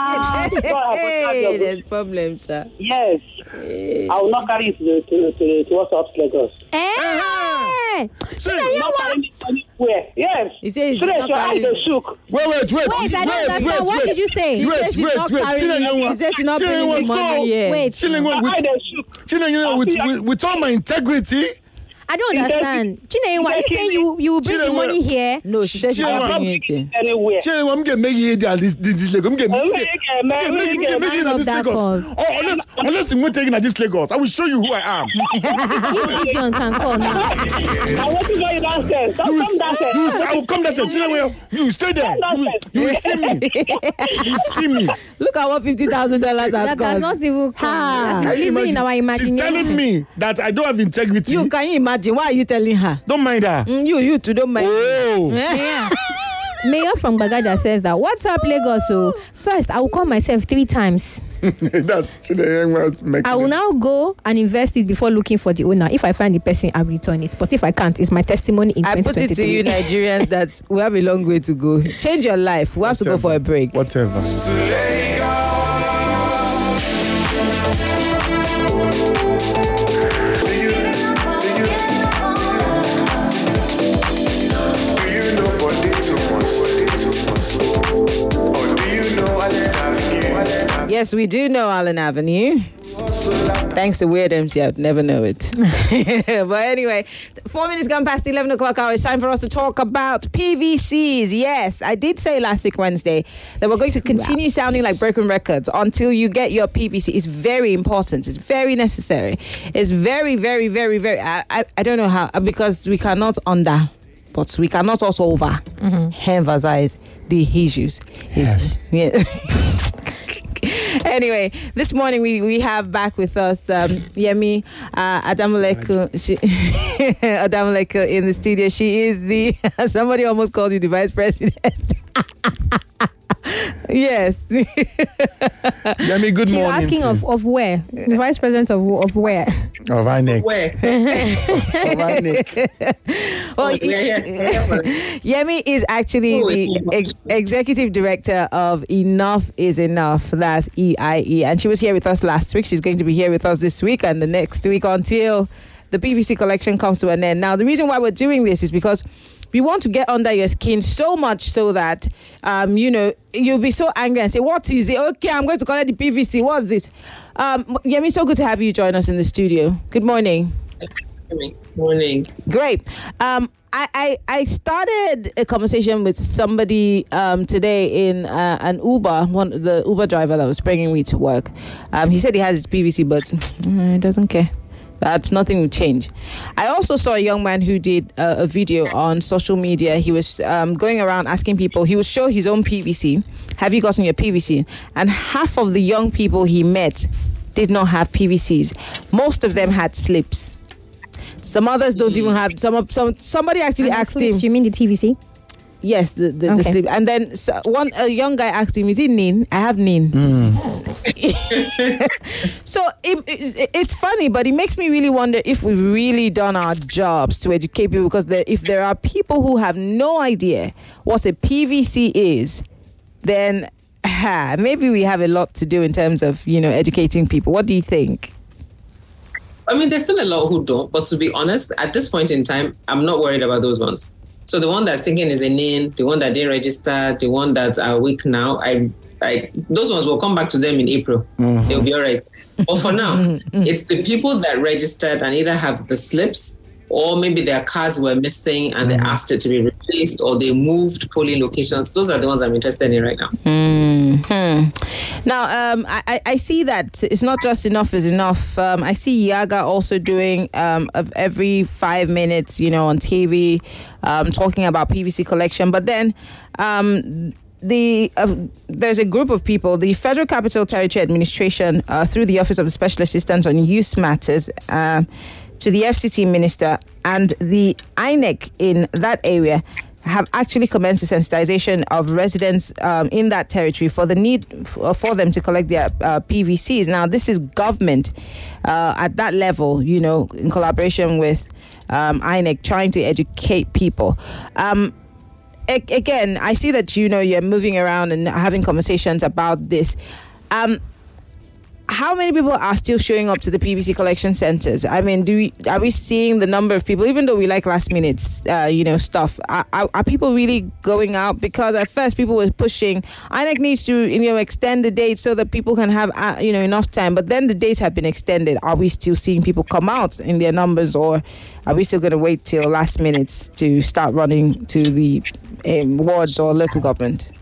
Hey, there's problem, sir. Yes. I will not carry it to, to, to, to what's up, Lagos. Eh! Not carry it anywhere. Yes. He says he's Straight, not your eyes carrying are it. shook. Wait, wait, wait. Wait, I don't understand. What did you say? She Wait, said she's wait, not wait. carrying Chinenyenwa. it. She said she's not bringing Chinenyenwa, the money so- here. Wait, Chinenyenwa, My with, eyes are shook. Chinenyenwa, with, with, with all my integrity, I don't understand. Chinenyenwa, are you saying you you will bring the Chinenyenwa. money here? No, she said she's Chinenyenwa. not bringing it here. Anywhere. Chinenyenwa, I'm getting here this this this Lagos. I'm getting Oh, I'm make getting it, man, make make it, make it man. at this That Lagos. call. Oh, unless unless you won't take it at this Lagos, I will show you who I am. If Gideon can call now. I want to go downstairs. Don't You will, come downstairs. you will, I will come downstairs. Chinenyenwa, you stay there. You will, you will see me. You will see me. Look at what fifty thousand dollars has That does cost. not even Ha. come. Can you Living in our imagine? She's imagination. telling me that I don't have integrity. You can you imagine? Why are you telling her? Don't mind her. Mm, you, you too, don't mind. Oh. Yeah. Mayor from Bagada says that, what's up, Lagos? So, first, I will call myself three times. That's Chinenyenwa's making I will it. now go and invest it before looking for the owner. If I find the person, I'll return it. But if I can't, it's my testimony in I put it to you, Nigerians, that we have a long way to go. Change your life. We have to go for a break. Whatever. Do you know Potato Mos? Or do you know Allen Avenue? Yes, we do know Allen Avenue. Thanks to Weird M C, I'd never know it. But anyway, four minutes gone past the eleven o'clock hour. It's time for us to talk about P V Cs. Yes, I did say last week, Wednesday, that we're going to continue sounding like broken records until you get your P V C. It's very important. It's very necessary. It's very, very, very, very... I, I, I don't know how, because we cannot under... But we cannot also over emphasize the issues. Yes. Yeah. Anyway, this morning we, we have back with us um, Yemi uh, Adamuleku. She, Adamuleku in the studio. She is the somebody almost called you the vice president. Yes. Yemi, good She's morning. asking to- of, of where? The vice president of, of where? Of I N E C. Where? Of I N E C. Well, Oh, yeah, yeah, yeah. Yemi is actually Oh, the yeah. ex- executive director of Enough is Enough. That's E I E. And she was here with us last week. She's going to be here with us this week and the next week until the P V C collection comes to an end. Now, the reason why we're doing this is because we want to get under your skin so much so that, um, you know, you'll be so angry and say, what is it? Okay, I'm going to collect the P V C. What's this? Um, Yemi, so good to have you join us in the studio. Good morning. Morning. Great. Um, I, I, I started a conversation with somebody um, today in uh, an Uber, one the Uber driver that was bringing me to work. Um, he said he has his P V C, but he doesn't care. That's nothing will change. I also saw a young man who did uh, a video on social media. He was um, going around asking people, he would show his own P V C. Have you gotten your P V C? And half of the young people he met did not have P V Cs. Most of them had slips. Some others don't even have. Some of some. Somebody actually And the asked slips, him. You mean the T V C? Yes, the the, the Okay. slip. And then so one a young guy asked him, "Is it Nin? I have Nin." So it, it, it's funny, but it makes me really wonder if we've really done our jobs to educate people. Because there, if there are people who have no idea what a P V C is, then ha, maybe we have a lot to do in terms of you know educating people. What do you think? I mean, there's still a lot who don't, but to be honest, at this point in time, I'm not worried about those ones. So the one that's thinking is a name, the one that didn't register, the one that's are weak now, I, I, those ones will come back to them in April. Mm-hmm. They'll be all right. But for now, mm-hmm. it's the people that registered and either have the slips or maybe their cards were missing and mm-hmm. they asked it to be replaced or they moved polling locations. Those are the ones I'm interested in right now. Mm-hmm. Now, um, I, I see that it's not just enough is enough. Um, I see Yaga also doing um, of every five minutes, you know, on T V, um, talking about P V C collection. But then um, the uh, there's a group of people, the Federal Capital Territory Administration, uh, through the Office of the Special Assistant on Youth Matters, uh, to the F C T Minister and the I N E C in that area have actually commenced the sensitization of residents um, in that territory for the need f- for them to collect their uh, P V Cs. Now, this is government uh, at that level, you know, in collaboration with um, I N E C, trying to educate people. Um, a- again, I see that, you know, you're moving around and having conversations about this. Um, How many people are still showing up to the P V C collection centers? I mean, do we are we seeing the number of people, even though we like last minute, uh, you know, stuff? Are, are, are people really going out? Because at first people were pushing, I N E C needs to, you know, extend the date so that people can have, uh, you know, enough time. But then the dates have been extended. Are we still seeing people come out in their numbers, or are we still going to wait till last minute to start running to the um, wards or local government?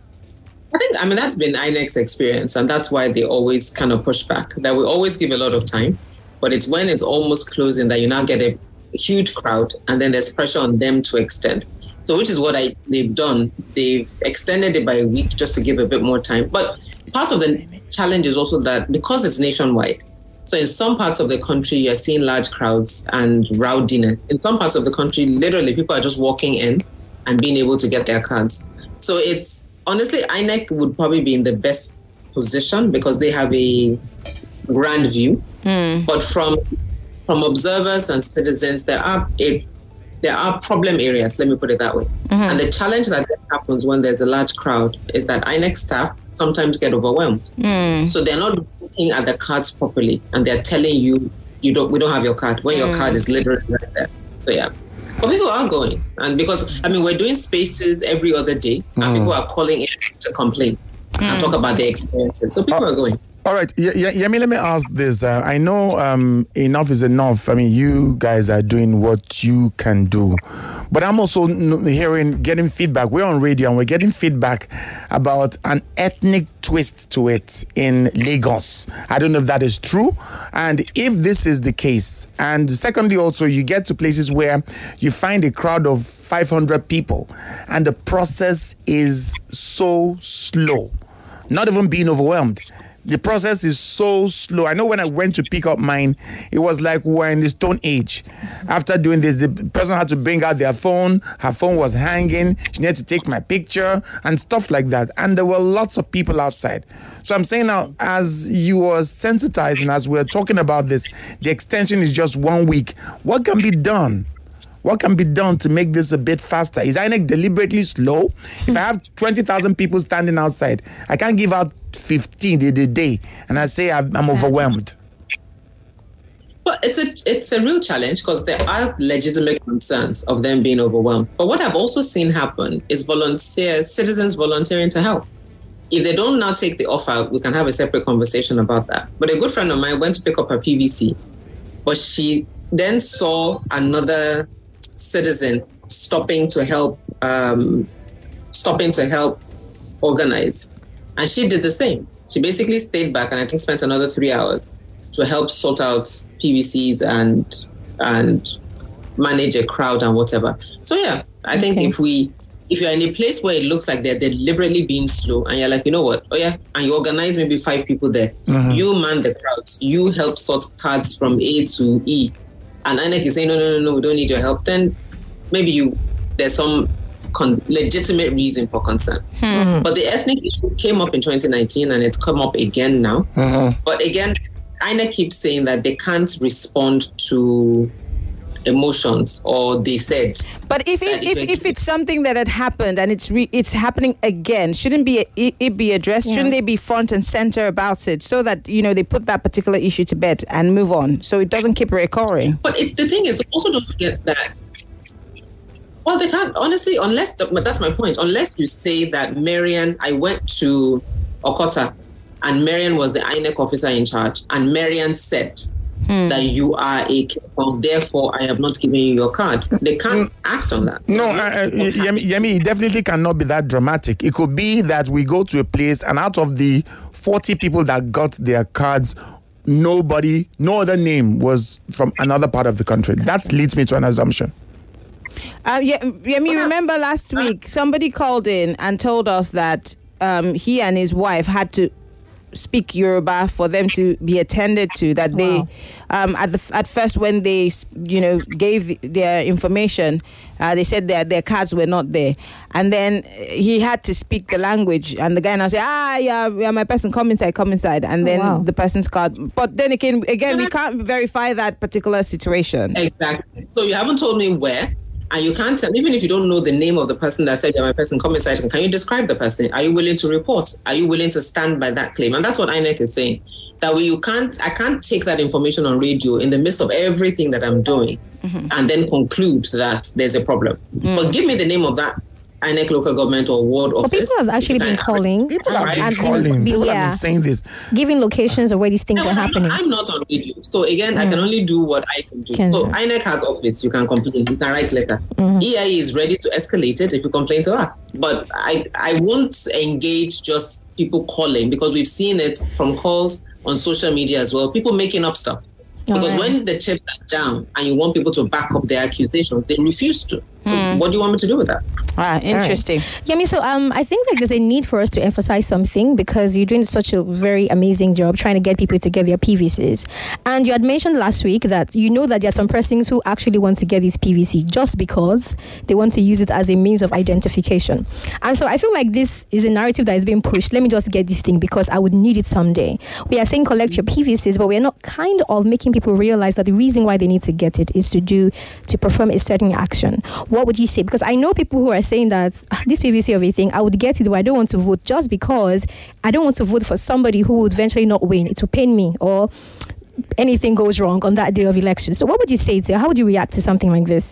I think, I mean, that's been I N E C's experience, and that's why they always kind of push back, that we always give a lot of time, but it's when it's almost closing that you now get a huge crowd, and then there's pressure on them to extend. So which is what I they've done. They've extended it by a week just to give a bit more time. But part of the challenge is also that because it's nationwide, so in some parts of the country, you're seeing large crowds and rowdiness. In some parts of the country, literally, people are just walking in and being able to get their cards. So it's, honestly, I N E C would probably be in the best position because they have a grand view. Mm. But from from observers and citizens, there are a, there are problem areas, let me put it that way. Mm-hmm. And the challenge that happens when there's a large crowd is that I N E C staff sometimes get overwhelmed. Mm. So they're not looking at the cards properly, and they're telling you, you don't, we don't have your card, when mm. your card is literally right there. So yeah. But people are going, and because, I mean, we're doing spaces every other day, and mm. people are calling in to complain mm. and talk about their experiences. So people oh, are going. All right. Yeah, yeah, Yemi, let me ask this. Uh, I know um, enough is enough. I mean, you guys are doing what you can do. But I'm also hearing, getting feedback. We're on radio and we're getting feedback about an ethnic twist to it in Lagos. I don't know if that is true. And if this is the case, and secondly, also, you get to places where you find a crowd of five hundred people and the process is so slow, not even being overwhelmed. The process is so slow. I know when I went to pick up mine, it was like we're in the Stone Age. After doing this, the person had to bring out their phone. Her phone was hanging. She needed to take my picture and stuff like that. And there were lots of people outside. So I'm saying now, as you are sensitizing, as we're talking about this, the extension is just one week. What can be done? What can be done to make this a bit faster? Is I N E C deliberately slow? If I have twenty thousand people standing outside, I can't give out fifteen the, the day, and I say I'm, I'm overwhelmed. Well, it's a it's a real challenge because there are legitimate concerns of them being overwhelmed. But what I've also seen happen is volunteers, citizens volunteering to help. If they don't now take the offer, we can have a separate conversation about that. But a good friend of mine went to pick up her P V C, but she then saw another citizen stopping to help, um, stopping to help organize. And she did the same. She basically stayed back and I think spent another three hours to help sort out P V Cs and and manage a crowd and whatever. So yeah, I okay. think if we if you're in a place where it looks like they're deliberately being slow and you're like, you know what, oh yeah, and you organize maybe five people there, mm-hmm. you man the crowds, you help sort cards from A to E, and I N E C is saying, no, no, no, no, we don't need your help, then maybe you there's some con- legitimate reason for concern. Mm-hmm. But the ethnic issue came up in twenty nineteen and it's come up again now. Mm-hmm. But again, I N E C keeps saying that they can't respond to emotions, or they said. But if it, if, if it's something that had happened and it's re, it's happening again, shouldn't be it, it be addressed? Yeah. Shouldn't they be front and center about it so that, you know, they put that particular issue to bed and move on, so it doesn't keep recurring? But it, the thing is, also don't forget that. Well, they can't honestly, unless the, but that's my point. Unless you say that Marian, I went to Okota, and Marian was the I N E C officer in charge, and Marian said. Hmm. That you are a K-pop, therefore I have not given you your card. They can't act on that. No, uh, uh, Yemi, Yemi, it definitely cannot be that dramatic. It could be that we go to a place and out of the forty people that got their cards, nobody, no other name was from another part of the country. Okay. That leads me to an assumption. Uh, yeah, Yemi, remember last week somebody called in and told us that um, he and his wife had to speak Yoruba for them to be attended to, that wow. they um at the at first when they you know gave the, their information, uh, they said that their cards were not there, and then he had to speak the language, and the guy now said, ah yeah, yeah my person, come inside come inside and then oh, wow. the person's card, but then again again we can't verify that particular situation. Exactly. So you haven't told me where. And you can't tell, even if you don't know the name of the person that said, yeah, my person, come inside, can you describe the person? Are you willing to report? Are you willing to stand by that claim? And that's what I N E C is saying. That way you can't, I can't take that information on radio in the midst of everything that I'm doing mm-hmm. and then conclude that there's a problem. Mm. But give me the name of that I N E C local government or ward office. But people have actually been calling. People have been calling. People yeah. have been saying this. Giving locations of where these things no, are happening. I'm not on radio. So again, mm. I can only do what I can do. Can so do. I N E C has office. You can complain. You can write letter. Mm-hmm. E I E is ready to escalate it if you complain to us. But I, I won't engage just people calling, because we've seen it from calls on social media as well. People making up stuff. Because right. when the chips are down and you want people to back up their accusations, they refuse to. So mm. what do you want me to do with that? Ah, interesting. Right. Yemi, so um, I think like there's a need for us to emphasize something, because you're doing such a very amazing job trying to get people to get their P V Cs. And you had mentioned last week that you know that there are some persons who actually want to get these P V C just because they want to use it as a means of identification. And so I feel like this is a narrative that is being pushed. Let me just get this thing because I would need it someday. We are saying collect your P V Cs, but we're not kind of making people realize that the reason why they need to get it is to do, to perform a certain action. What would you say? Because I know people who are saying that ah, this P V C of a thing, I would get it, but I don't want to vote just because I don't want to vote for somebody who would eventually not win. It will pain me, or anything goes wrong on that day of election. So what would you say to, how would you react to something like this?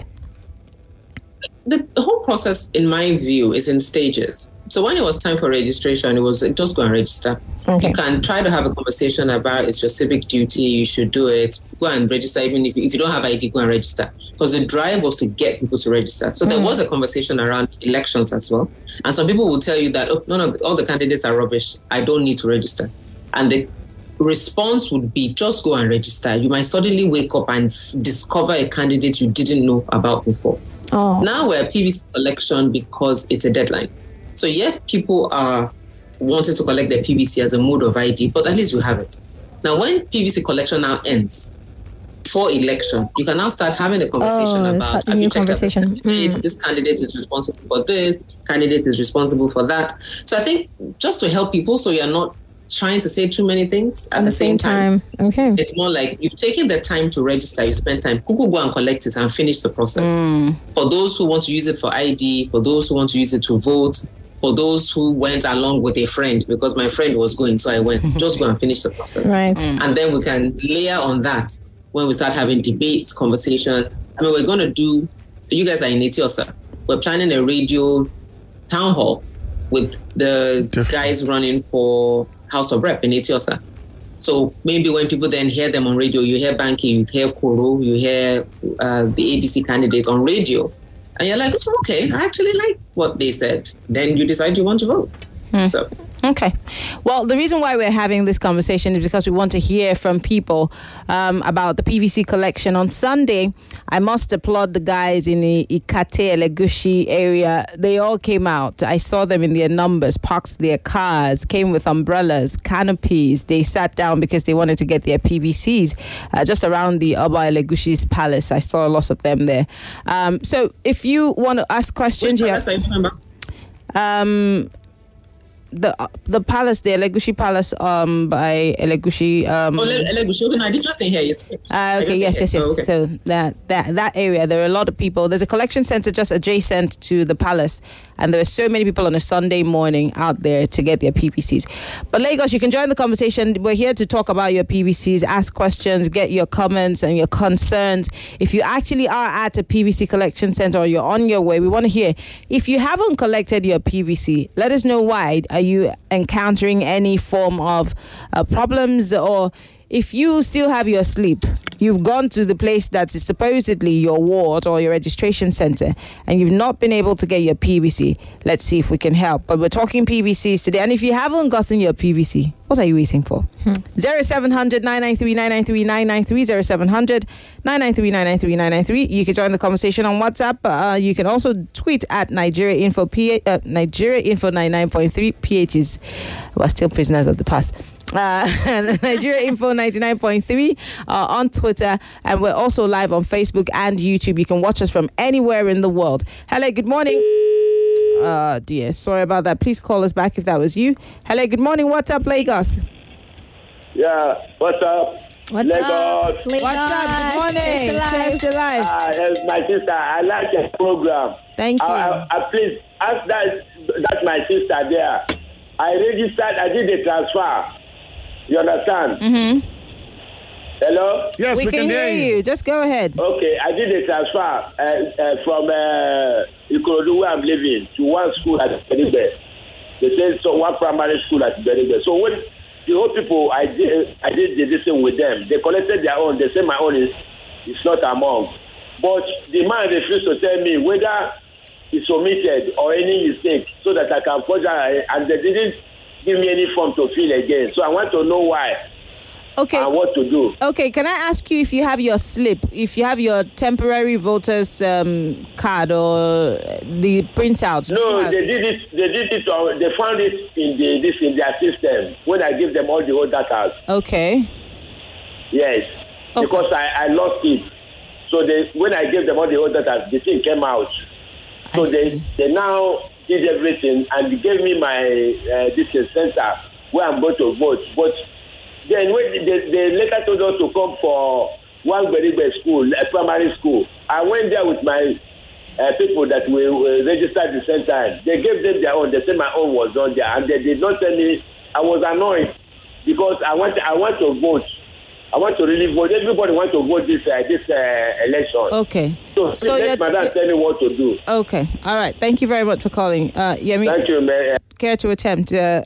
The, the whole process, in my view, is in stages. So when it was time for registration, it was just go and register. Okay. You can try to have a conversation about it's your civic duty, you should do it. Go and register, even if you, if you don't have I D, go and register. Because the drive was to get people to register. So mm. there was a conversation around elections as well. And some people will tell you that, oh, none of the, all the candidates are rubbish. I don't need to register. And the response would be just go and register. You might suddenly wake up and f- discover a candidate you didn't know about before. Oh. Now we're P V C election because it's a deadline. So yes, people are wanting to collect their P V C as a mode of I D, but at least you have it. Now, when P V C collection now ends for election, you can now start having a conversation oh, about a new conversation. Mm. This candidate is responsible for this, candidate is responsible for that. So I think just to help people, so you're not trying to say too many things at, at the, the same, same time. time. Okay. It's more like you've taken the time to register, you spend time, Google go and collect it and finish the process. Mm. For those who want to use it for I D, for those who want to use it to vote, for those who went along with a friend, because my friend was going, so I went, just go and finish the process. Right. Mm. And then we can layer on that when we start having debates, conversations. I mean, we're going to do, you guys are in Etiosa. We're planning a radio town hall with the Definitely. guys running for House of Rep in Etiosa. So maybe when people then hear them on radio, you hear Banky, you hear Koro, you hear uh, the A D C candidates on radio, and you're like, oh, okay, I actually like what they said. Then you decide you want to vote. Hmm. So. Okay. Well, the reason why we're having this conversation is because we want to hear from people um, about the P V C collection. On Sunday, I must applaud the guys in the Ikate Elegushi area. They all came out. I saw them in their numbers, parked their cars, came with umbrellas, canopies. They sat down because they wanted to get their P V Cs uh, just around the Oba Elegushi's palace. I saw lots of them there. Um, so if you want to ask questions... Which palace are you talking about? Um... The the palace, the Elegushi Palace, um, by Elegushi. Um, oh, Elegushi. Okay, no, I did just hear you. Uh, okay, yes, yes, yes. Oh, okay. So that that that area, there are a lot of people. There's a collection center just adjacent to the palace, and there are so many people on a Sunday morning out there to get their P V Cs. But Lagos, you can join the conversation. We're here to talk about your P V Cs, ask questions, get your comments and your concerns. If you actually are at a P V C collection center or you're on your way, we want to hear. If you haven't collected your P V C, let us know why. Are you encountering any form of uh, problems, or if you still have your slip, you've gone to the place that is supposedly your ward or your registration center and you've not been able to get your P V C, let's see if we can help. But we're talking P V Cs today, and if you haven't gotten your P V C, what are you waiting for? Hmm. zero seven hundred nine nine three nine nine three nine nine three zero seven hundred nine nine three nine nine three nine nine three. You can join the conversation on WhatsApp. Uh, you can also tweet at Nigeria Info P uh, Nigeria Info ninety-nine point three. P H is we're still prisoners of the past. Uh, Nigeria Info ninety-nine point three uh, on Twitter, and we're also live on Facebook and YouTube. You can watch us from anywhere in the world. Hello, good morning. Uh, dear, sorry about that. Please call us back if that was you. Hello, good morning. What's up, Lagos? Yeah, what's up? What's Lagos. up? Lagos. What's up? Good morning. Cheers to life. Ah, yes, my sister, I like your program. Thank you. I, I, I please ask that that's my sister there. I registered. I did the transfer. You understand? Mm-hmm. Hello? Yes, we, we can, can hear you. Just go ahead. Okay, I did the transfer uh, uh, from uh, Ikorodu, where I'm living, to one school at Berigbe. They said so one primary school at Berigbe. So when the whole people, I did, I did the thing with them. They collected their own. They said my own is, is not among. But the man refused to tell me whether it's omitted or any mistake, so that I can forge it. And they didn't give me any form to fill again. So I want to know why. Okay. And what to do. Okay, can I ask you if you have your slip, if you have your temporary voter's um, card or the printout? No, they did it. They did it. Uh, they found it in the this in their system when I give them all the old data. Okay. Yes, okay. Because I, I lost it. So they when I gave them all the old data, the thing came out. So I they see. they now did everything and gave me my uh, this center where I'm going to vote, but. Then when they, they later told us to come for one Berigbe school, a primary school. I went there with my uh, people that we uh, registered the same time. They gave them their own. They said my own was on there, and they did not tell me. I was annoyed because I want I want to vote. I want to really vote. Everybody wants to vote this uh, this uh, election. Okay. So, please so let madam tell me what to do. Okay. All right. Thank you very much for calling. Uh, Yemi, Thank you, man. Care to attempt? Uh,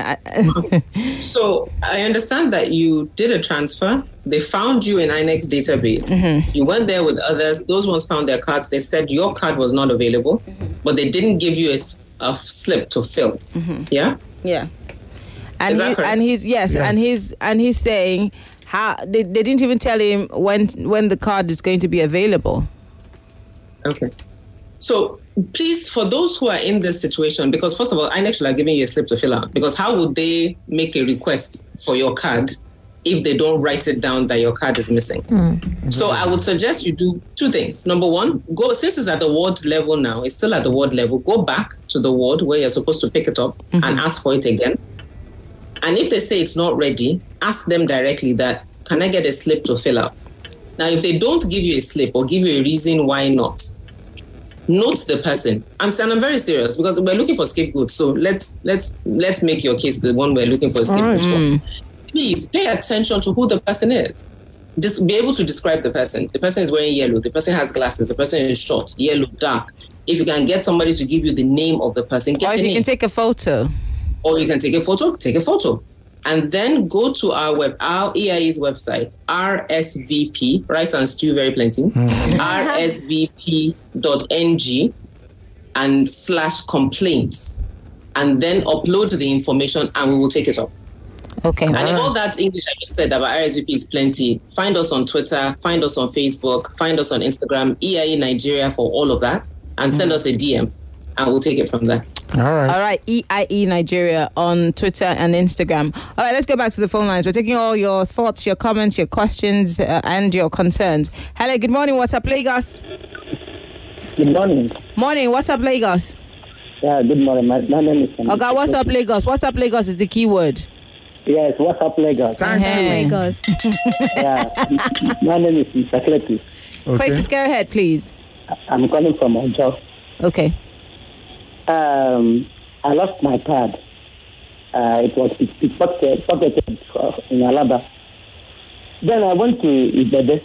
So I understand that you did a transfer. They found you in I N E C's database. Mm-hmm. You went there with others. Those ones found their cards. They said your card was not available, mm-hmm. but they didn't give you a, a slip to fill. Mm-hmm. Yeah? Yeah. And Is that he, correct? and he's yes, Yes. and he's and he's saying how they, they didn't even tell him when when the card is going to be available. Okay. So please, for those who are in this situation, because first of all, I N E C should have given you a slip to fill out, because how would they make a request for your card if they don't write it down that your card is missing? Mm. So I would suggest you do two things. Number one, go, since it's at the ward level now, it's still at the ward level, go back to the ward where you're supposed to pick it up mm-hmm. and ask for it again. And if they say it's not ready, ask them directly that, can I get a slip to fill out? Now, if they don't give you a slip or give you a reason why not, note the person. I'm saying I'm very serious because we're looking for scapegoats. So let's let's let's make your case the one we're looking for a scapegoat Mm. for. Please pay attention to who the person is. Just be able to describe the person. The person is wearing yellow. The person has glasses. The person is short, yellow, dark. If you can get somebody to give you the name of the person, get Or if a you name. can take a photo. Or you can take a photo. Take a photo. and then go to our web, our E I E's website, R S V P, rice and stew, very plenty, R S V P dot N G and slash complaints, and then upload the information and we will take it up. Okay. And if all that English I just said about R S V P is plenty, find us on Twitter, find us on Facebook, find us on Instagram, E I E Nigeria for all of that, and send mm. us a D M, and we'll take it from there. All right. All right. E I E Nigeria on Twitter and Instagram. All right, let's go back to the phone lines. We're taking all your thoughts, your comments, your questions, uh, and your concerns. Hello, good morning. What's up, Lagos? Good morning. Morning. What's up, Lagos? Yeah, good morning. My, my name is... Okay, what's up, Lagos? What's up, Lagos is the key word. Yes, what's up, Lagos? Thank you, Lagos. Yeah, my name is Mister Cletus. Okay. Cletus, go ahead, please. I'm calling from Ojo. Okay. Um, I lost my card. Uh, it was pocketed, pocketed in Alaba. Then I went to Ibede,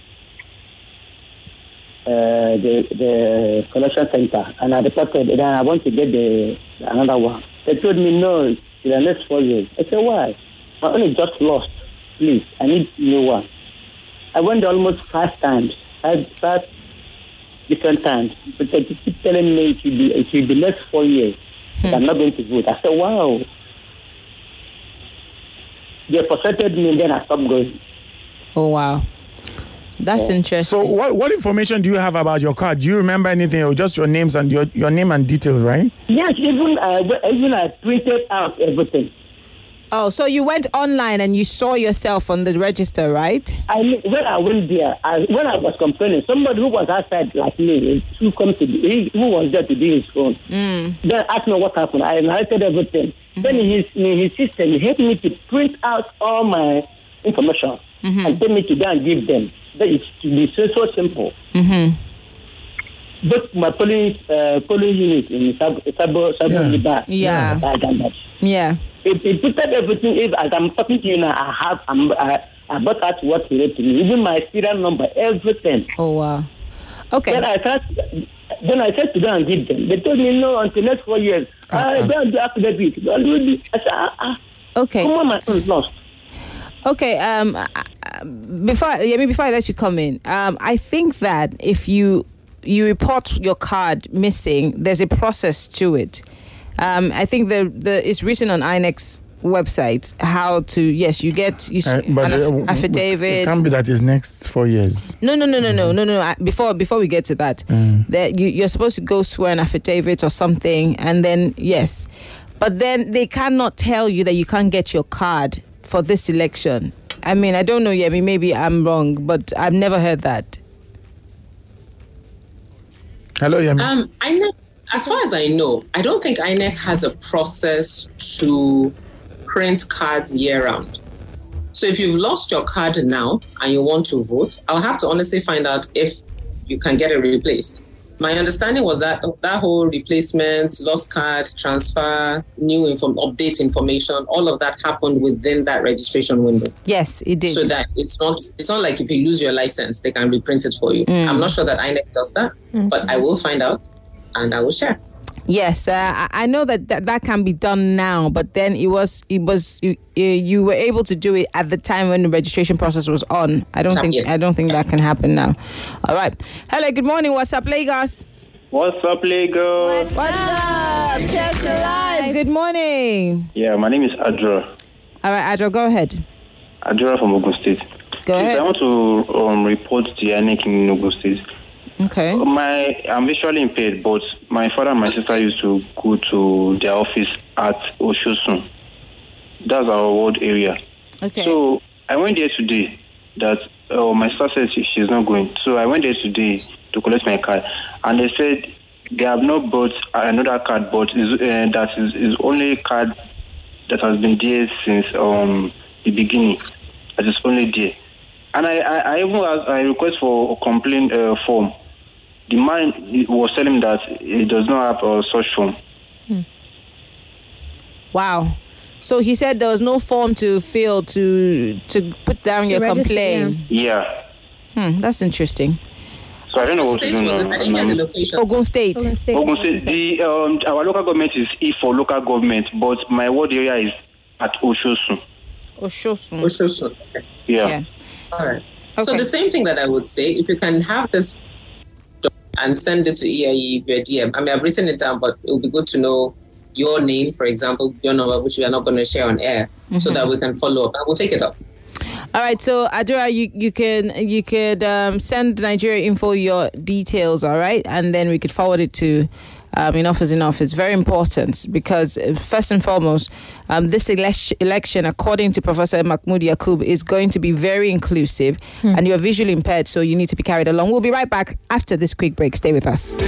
uh, the the collection center, and I reported. Then I went to get the, the another one. They told me no, in the next four years. I said why? I only just lost. Please, I need new one. I went almost five times. Five, five different times, but they keep telling me it will be it will be next four years. Hmm. I'm not going to vote. I said, wow. They frustrated me, and then I stopped going. Oh wow, that's yeah. interesting. So, what what information do you have about your card? Do you remember anything, or just your names and your, your name and details, right? Yes, even uh, even I printed out everything. Oh, so you went online and you saw yourself on the register, right? I when I went there, I, when I was complaining, somebody who was outside like me, who come to he, who was there to do his phone, mm. then asked me what happened. I narrated everything. Mm-hmm. Then in his in his system, he helped me to print out all my information mm-hmm. and tell me to go and give them. That is to be so so simple. Mm-hmm. But my polling uh, polling unit in Sabo Sabo yeah. yeah. yeah. yeah. It, it put everything. If as I'm talking to you now, I have I'm, I, I bought out what he wrote to me, even my serial number, everything. Oh wow. Okay. Then I thought, then I said to go and give them. They told me no until next four years. Uh-huh. I don't do after that week. I said, ah, ah. Okay. Come on, my son lost. Okay. Um. Before yeah, before I let you come in, um, I think that if you you report your card missing, there's a process to it. Um, I think the the it's written on I N E C's website how to yes you get you uh, but, an uh, affidavit. It can't be that it's next four years. No no no no no no no. Before before we get to that, mm. that you you're supposed to go swear an affidavit or something, and then yes, but then they cannot tell you that you can't get your card for this election. I mean I don't know. Yeah, I mean maybe I'm wrong, but I've never heard that. Hello, Yemi. Um, I know. As far as I know, I don't think I N E C has a process to print cards year-round. So if you've lost your card now and you want to vote, I'll have to honestly find out if you can get it replaced. My understanding was that that whole replacement, lost card, transfer, new inform- update information, all of that happened within that registration window. Yes, it did. So that it's not it's not like if you lose your license, they can reprint it for you. Mm. I'm not sure that I N E C does that, mm-hmm. but I will find out. And I will share. Yes, uh, I know that, that that can be done now, but then it was it was you, you were able to do it at the time when the registration process was on. I don't think yes. I don't think that can happen now. All right. Hello. Good morning. What's up, Lagos? What's up, Lagos? What's, What's up? Check the live. Good morning. Yeah, my name is Adra. All right, Adra, go ahead. Adra from Ogun State. Go Please, ahead. I want to um, report the I N E C in Ogun State. Okay. My I'm visually impaired, but my father and my sister used to go to their office at Oshosun. That's our ward area. Okay. So I went there today. That uh, my sister said she, she's not going. So I went there today to collect my card, and they said they have not bought another card, but is, uh, that is, is only a card that has been there since um, the beginning. That is only there. And I, I, I even asked, I request for a complaint uh, form. The man was telling me that he does not have a such form. Hmm. Wow. So he said there was no form to fill to to put down to your complaint. Yeah. Hmm, that's interesting. So I don't know what to do now. Ogun State. Ogun State. Ogun State. The, um, our local government is E for local government, but my ward area is at Oshosun. Oshosun. Oshosun. Yeah. Yeah. All right. Okay. So the same thing that I would say, if you can have this and send it to E I E via D M. I mean, I've written it down, but it would be good to know your name, for example, your number, which we are not going to share on air, Mm-hmm. so that we can follow up and we'll take it up. All right, so Adura, you you can you could um, send Nigeria Info your details, all right, and then we could forward it to um, Enough is Enough. It's very important because uh, first and foremost, um, this elec- election, according to Professor Mahmoud Yakub, is going to be very inclusive, Hmm. and you're visually impaired, so you need to be carried along. We'll be right back after this quick break. Stay with us.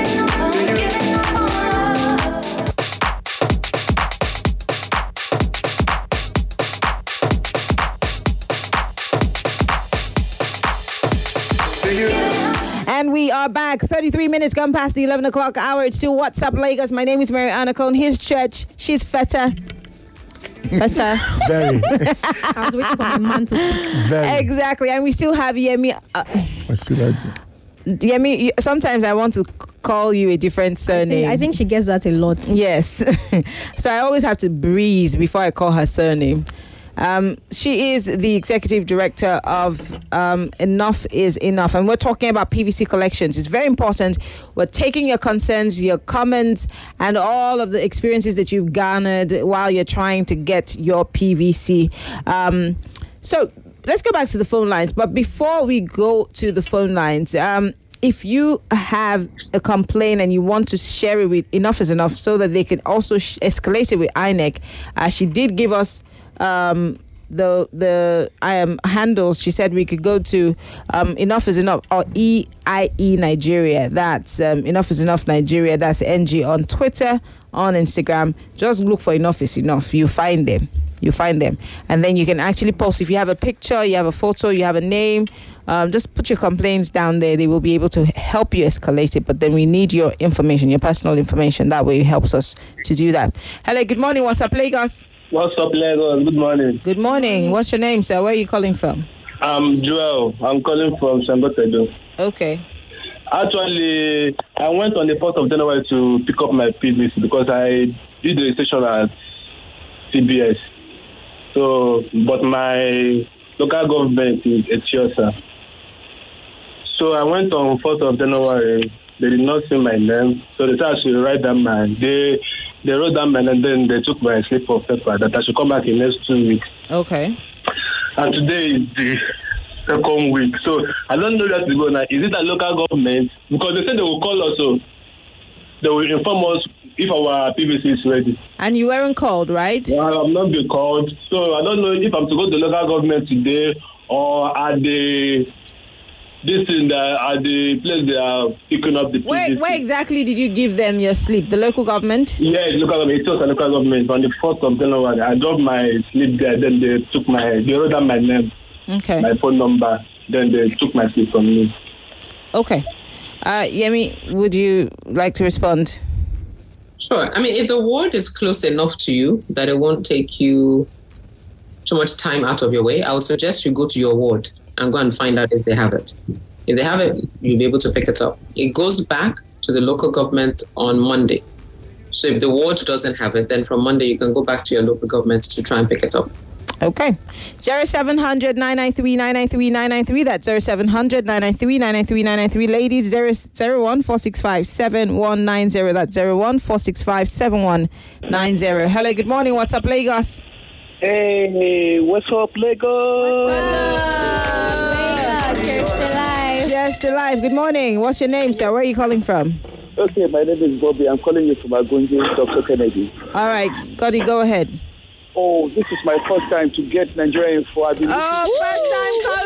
And we are back. thirty-three minutes gone past the eleven o'clock hour. It's still WhatsApp Lagos. My name is Mary Anna Cone. Here's Church. She's feta. Feta. Very. I was waiting for my man to speak. Very. Exactly. And we still have Yemi. Uh, What should I do? Yemi, you- sometimes I want to c- call you a different I surname. think, I think she gets that a lot. Yes. So I always have to breathe before I call her surname. Um, she is the executive director of um, Enough is Enough. And we're talking about P V C collections. It's very important. We're taking your concerns, your comments, and all of the experiences that you've garnered while you're trying to get your P V C. Um, so let's go back to the phone lines. But before we go to the phone lines, um, if you have a complaint and you want to share it with Enough is Enough so that they can also sh- escalate it with I N E C, uh, she did give us um, the the I am handles. She said we could go to um, Enough is Enough or E I E Nigeria. That's um, Enough is Enough Nigeria. That's N G on Twitter, on Instagram. Just look for Enough is Enough. You find them. You find them. And then you can actually post. If you have a picture, you have a photo, you have a name, um, just put your complaints down there. They will be able to help you escalate it. But then we need your information, your personal information. That way it helps us to do that. Hello, good morning. What's up, Lagos? What's up, Lagos? Good morning. Good morning. What's your name, sir? Where are you calling from? I'm Joel. I'm calling from Sambotedo. Okay. Actually, I went on the fourth of January to pick up my P V C because I did the registration at C B S. So, but my local government is Etiosa. So I went on fourth of January. They did not see my name. So they said I should write down my, they, they wrote down my name and then they took my slip of paper that I should come back in the next two weeks. Okay. And today is the second week. So I don't know where to go now. Is it a local government? Because they said they will call us. So they will inform us if our P V C is ready. And you weren't called, right? Well, I'm not being called. So I don't know if I'm to go to the local government today or at the this in the at the place they are picking up the P V C. Where, where exactly did you give them your slip? The local government? Yeah, local government. It was a local government. On the fourth of January, I dropped my slip there. Then they took my, they wrote down my name, Okay. my phone number. Then they took my slip from me. Okay. Uh, Yemi, would you like to respond? Sure. I mean, if the ward is close enough to you that it won't take you too much time out of your way, I would suggest you go to your ward and go and find out if they have it. If they have it, you'll be able to pick it up. It goes back to the local government on Monday. So if the ward doesn't have it, then from Monday you can go back to your local government to try and pick it up. Okay. zero seven hundred nine nine three nine nine three nine nine three. That's zero seven hundred nine nine three nine nine three nine nine three. Ladies, zero one four six five seven one nine zero. That's zero one four six five seven one nine zero. Hello, good morning. What's up, Lagos? Hey, what's up, Lagos? Cheers to life. Cheers to life. Good morning. What's your name, sir? Where are you calling from? Okay, my name is Bobby. I'm calling you from Agunji, Doctor Kennedy. All right. Gotti, go ahead. Oh, this is my first time to get Nigeria Info. I've been Oh,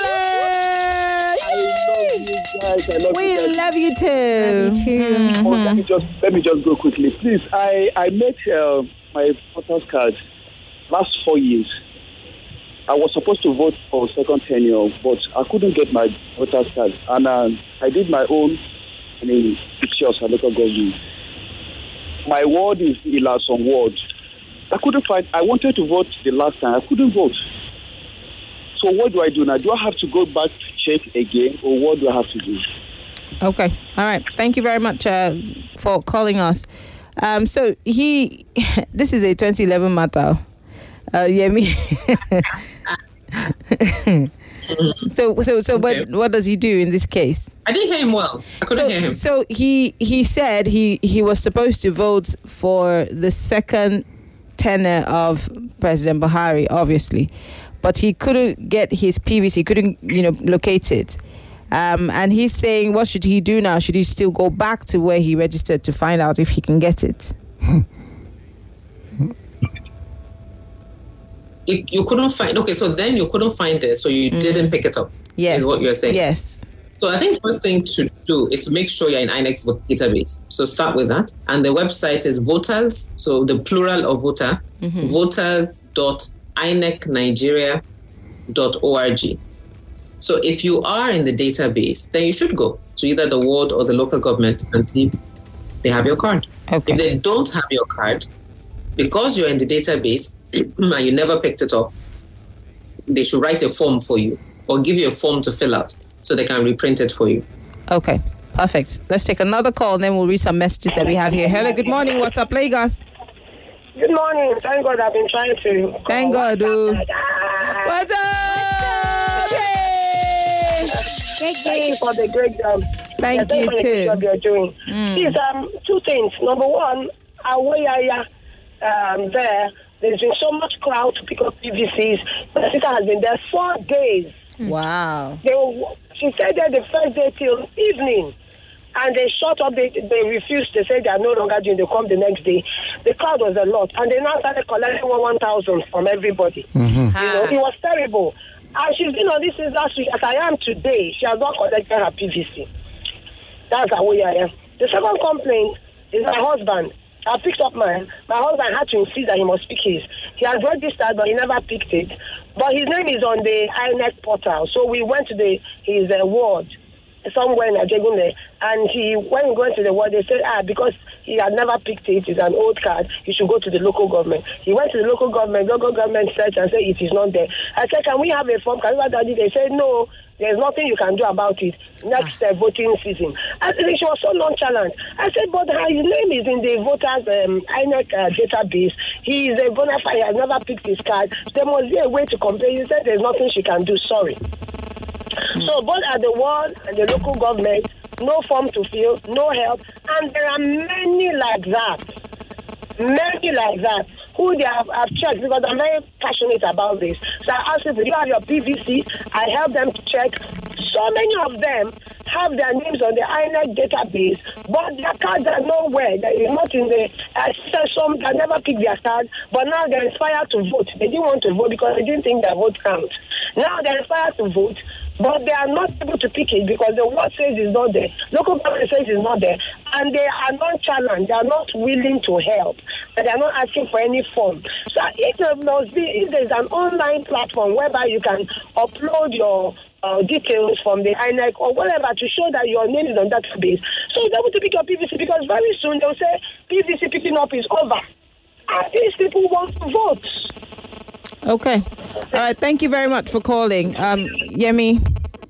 first time caller! I love you guys. I love We you guys. love you too. Me too. Oh, let me just let me just go quickly, please. I I met uh, my voter's card last four years. I was supposed to vote for second tenure, but I couldn't get my voter's card, and uh, I did my own in Itios, local government. My ward is Ilason ward. I couldn't find. I wanted to vote the last time. I couldn't vote. So what do I do now? Do I have to go back to check again, or what do I have to do? Okay. All right. Thank you very much uh, for calling us. Um, so he, this is a twenty eleven matter. Uh, Yemi. so, so, so, Okay. what, what does he do in this case? I didn't hear him well. I couldn't so, hear him. So he he said he he was supposed to vote for the second tenure of President Buhari, obviously, but he couldn't get his P V C, couldn't you know locate it. Um, and he's saying, what should he do now? Should he still go back to where he registered to find out if he can get it? You, you couldn't find. Okay, so then you couldn't find it, so you didn't pick it up. Yes. Is what you're saying? Yes. So I think first thing to do is to make sure you're in I N E C's database. So start with that. And the website is voters, so the plural of voter, Mhm. voters dot I N E C nigeria dot org. So if you are in the database, then you should go to either the ward or the local government and see if they have your card. Okay. If they don't have your card, because you're in the database and you never picked it up, they should write a form for you or give you a form to fill out so they can reprint it for you. Okay, perfect. Let's take another call and then we'll read some messages that we have here. Hello, good morning. What's up, Lagos? Good morning. Thank God I've been trying to. Thank God, dude. What's up? Yay! Thank you for the great job. Thank Yeah, you for the too. great job you're doing. Mm. Please, um, two things. Number one, Awoyaya, um, there, there's been so much crowd to pick up P V Cs. The sister has been there four days. Wow. They were, she stayed there the first day till evening. And they shut up, they, they refused, they said they are no longer doing, they come the next day. The crowd was a lot. And they now started collecting one one thousand from everybody. Mm-hmm. You know, it was terrible. And she's been on this since last week. As I am today, she has not collected her P V C. That's the way I am. The second complaint is my husband. I picked up mine. My husband had to insist that he must pick his. He has registered, but he never picked it. But his name is on the I N E C portal. So we went to the his uh, ward somewhere in Ajegunle, and he when he went to the ward, they said, ah, because he had never picked it, it's an old card, he should go to the local government. He went to the local government, local government searched and said it is not there. I said, can we have a form? Can we have that? They said, no, there's nothing you can do about it. Next uh, voting season. I said, she was so nonchalant. I said, but his name is in the voters um, I N E C uh, database. He is a bona fide, he has never picked his card. There must be a way to complain. He said, there's nothing she can do, sorry. So both at the ward and the local government, no form to fill, no help, and there are many like that, many like that, who they have, have checked, because I'm very passionate about this. So I asked people, do you have your P V C? I help them to check. So many of them have their names on the I N E C database, but their cards are nowhere. They are not in the, I said some that never picked their card, but now they're inspired to vote. They didn't want to vote because they didn't think their vote counts. Now they're inspired to vote, but they are not able to pick it because the word says it's not there. Local government says it's not there. And they are nonchalant. They are not willing to help. And they are not asking for any form. So if there must be, if there's an online platform whereby you can upload your uh, details from the I N E C or whatever to show that your name is on that database, so you're able to pick your P V C, because very soon they'll say P V C picking up is over. And these people want to vote. Okay. All right. Thank you very much for calling. Um, Yemi.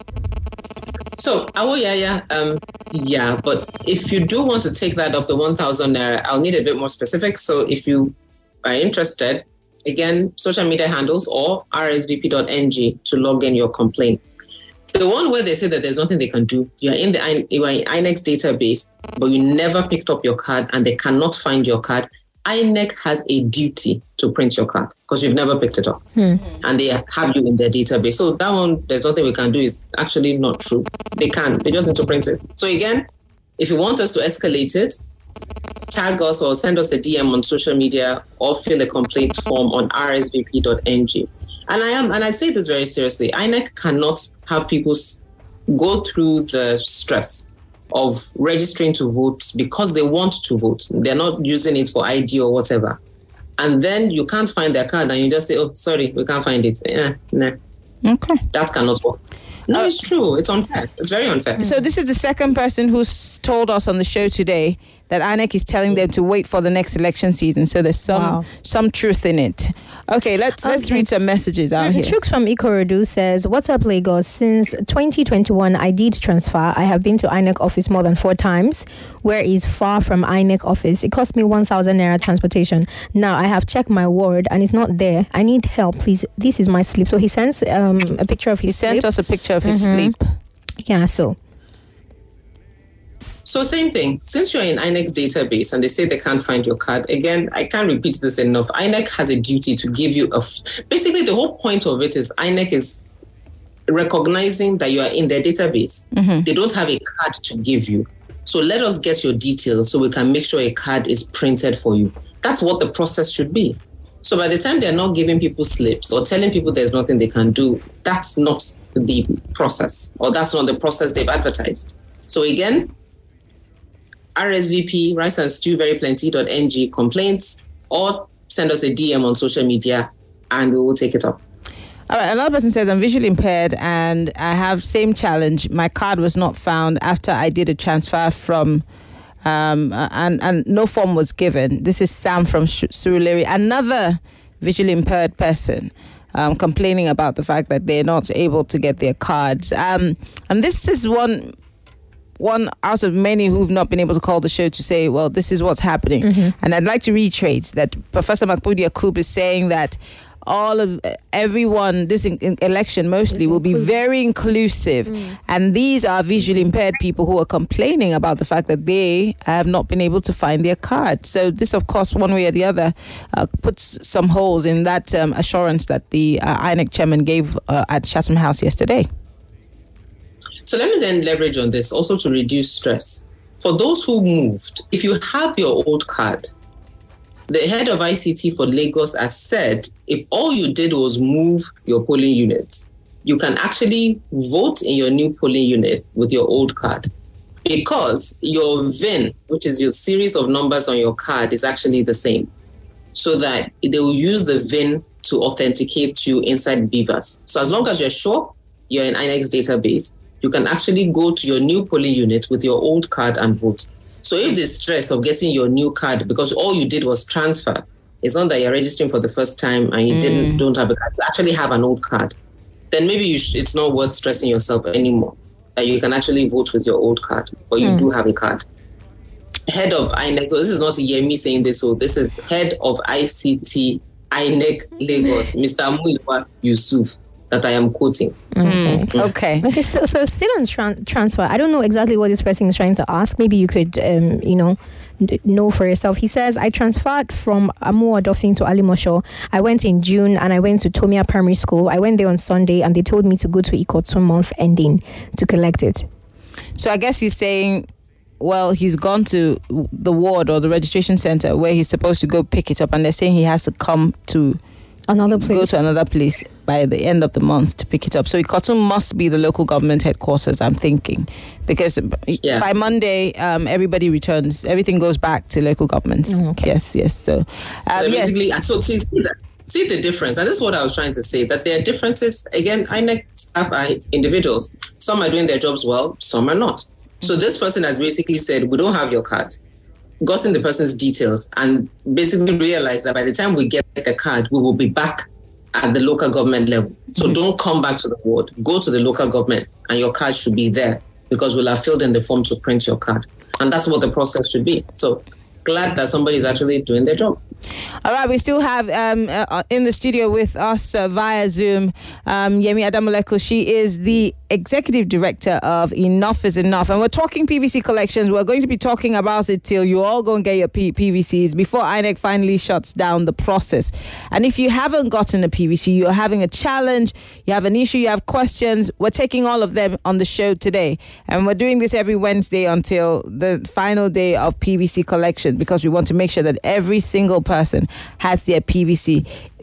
So, Awoyaya, um, yeah, but if you do want to take that up to one thousand naira, I'll need a bit more specific. So if you are interested, again, social media handles or r s v p dot n g to log in your complaint. The one where they say that there's nothing they can do, you're in the you are in I N E C database, but you never picked up your card and they cannot find your card. I N E C has a duty to print your card because you've never picked it up. Hmm. And they have you in their database. So that one, there's nothing we can do, is actually not true. They can, they just need to print it. So again, if you want us to escalate it, tag us or send us a D M on social media or fill a complaint form on r s v p dot n g. And I am, and I say this very seriously, I N E C cannot have people go through the stress of registering to vote because they want to vote. They're not using it for I D or whatever. And then you can't find their card and you just say, oh, sorry, we can't find it. Eh, nah. Okay. That cannot work. No, it's true. It's unfair. It's very unfair. So this is the second person who's told us on the show today that I N E C is telling them to wait for the next election season. So there's some Wow. some truth in it. Okay, let's let's Okay. read some messages out here. Trooks from Ikorodu says, "What's up, Lagos? Since twenty twenty-one, I did transfer. I have been to I N E C office more than four times, where is far from I N E C office. It cost me one thousand naira transportation. Now I have checked my ward and it's not there. I need help, please. This is my slip." So he sends um, a picture of his He sent slip. us a picture of his Mhm. sleep. Yeah, so. So same thing. Since you're in I N E C's database and they say they can't find your card, again, I can't repeat this enough. I N E C has a duty to give you a... F- Basically, the whole point of it is I N E C is recognizing that you are in their database. Mm-hmm. They don't have a card to give you. So let us get your details so we can make sure a card is printed for you. That's what the process should be. So by the time they're not giving people slips or telling people there's nothing they can do, that's not the process, or that's not the process they've advertised. So again, R S V P, rice and stew very plenty.ng complaints, or send us a D M on social media and we will take it up. All right, another person says, "I'm visually impaired and I have same challenge. My card was not found after I did a transfer from, um, and, and no form was given." This is Sam from Sh- Surulere, another visually impaired person, um, complaining about the fact that they're not able to get their cards. Um, and this is one... one out of many who've not been able to call the show to say, well, this is what's happening. Mm-hmm. And I'd like to reiterate that Professor Mahmoud Yakub is saying that all of everyone, this in, in election mostly, will be very inclusive. Mm. And these are visually impaired people who are complaining about the fact that they have not been able to find their card. So this, of course, one way or the other, uh, puts some holes in that um, assurance that the uh, I N E C chairman gave uh, at Chatham House yesterday. So let me then leverage on this also to reduce stress. For those who moved, if you have your old card, the head of I C T for Lagos has said, if all you did was move your polling units, you can actually vote in your new polling unit with your old card, because your V I N, which is your series of numbers on your card, is actually the same. So that they will use the V I N to authenticate you inside Beavers. So as long as you're sure you're in I N E C's database, you can actually go to your new polling unit with your old card and vote. So if the stress of getting your new card, because all you did was transfer, it's not that you're registering for the first time and you mm. didn't don't have a card, you actually have an old card, then maybe you sh- it's not worth stressing yourself anymore, that you can actually vote with your old card, but you mm. do have a card. Head of I N E C, so this is not Yemi saying this, so this is head of I C T I N E C Lagos, Mister Muiwa Yusuf, that I am quoting. Okay. Mm. Okay. Okay. So, so still on tran- transfer, I don't know exactly what this person is trying to ask. Maybe you could, um, you know, d- know for yourself. He says, "I transferred from Amu Odofin to Alimosho. I went in June and I went to Tomia Primary School. I went there on Sunday and they told me to go to Ikotu month ending to collect it." So I guess he's saying, well, he's gone to the ward or the registration center where he's supposed to go pick it up, and they're saying he has to come to another place. Go to another place by the end of the month to pick it up. So Ikotu must be the local government headquarters, I'm thinking, because yeah. by Monday, um, everybody returns. Everything goes back to local governments. Mm, okay. Yes, yes. So, um, so basically, yes. so see, see, that, see the difference, and this is what I was trying to say. That there are differences. Again, I N E C staff are individuals. Some are doing their jobs well, some are not. So this person has basically said, "We don't have your card." Gotten the person's details and basically realized that by the time we get the card, we will be back at the local government level. So mm-hmm. don't come back to the ward. Go to the local government and your card should be there, because we'll have filled in the form to print your card. And that's what the process should be. So glad that somebody's actually doing their job. All right, we still have um, uh, in the studio with us uh, via Zoom, um, Yemi Adamuleko. She is the Executive Director of Enough is Enough. And we're talking P V C collections. We're going to be talking about it till you all go and get your P- PVCs before I N E C finally shuts down the process. And if you haven't gotten a P V C, you're having a challenge, you have an issue, you have questions, we're taking all of them on the show today. And we're doing this every Wednesday until the final day of P V C collections, because we want to make sure that every single person has their P V C.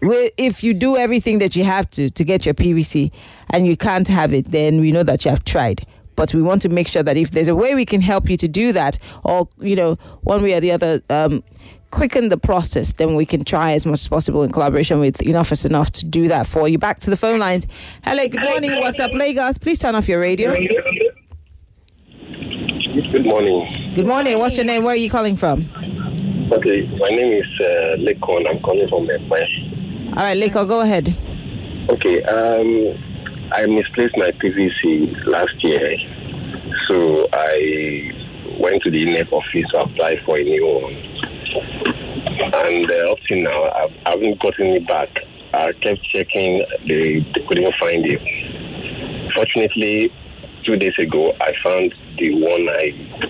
If you do everything that you have to to get your P V C and you can't have it, then we know that you have tried. But we want to make sure that if there's a way we can help you to do that, or, you know, one way or the other, um, quicken the process, then we can try as much as possible in collaboration with Enough is Enough to do that for you. Back to the phone lines. Hello, good morning. What's up, Lagos? Please turn off your radio. Good morning. Good morning. What's your name? Where are you calling from? Okay, my name is uh, Lekon. I'm calling from Ekwe. All right, Leko, go ahead. Okay, um, I misplaced my P V C last year, so I went to the I N E C office to apply for a new one. And uh, up to now, I haven't gotten it back. I kept checking, they, they couldn't find it. Fortunately, two days ago, I found the one I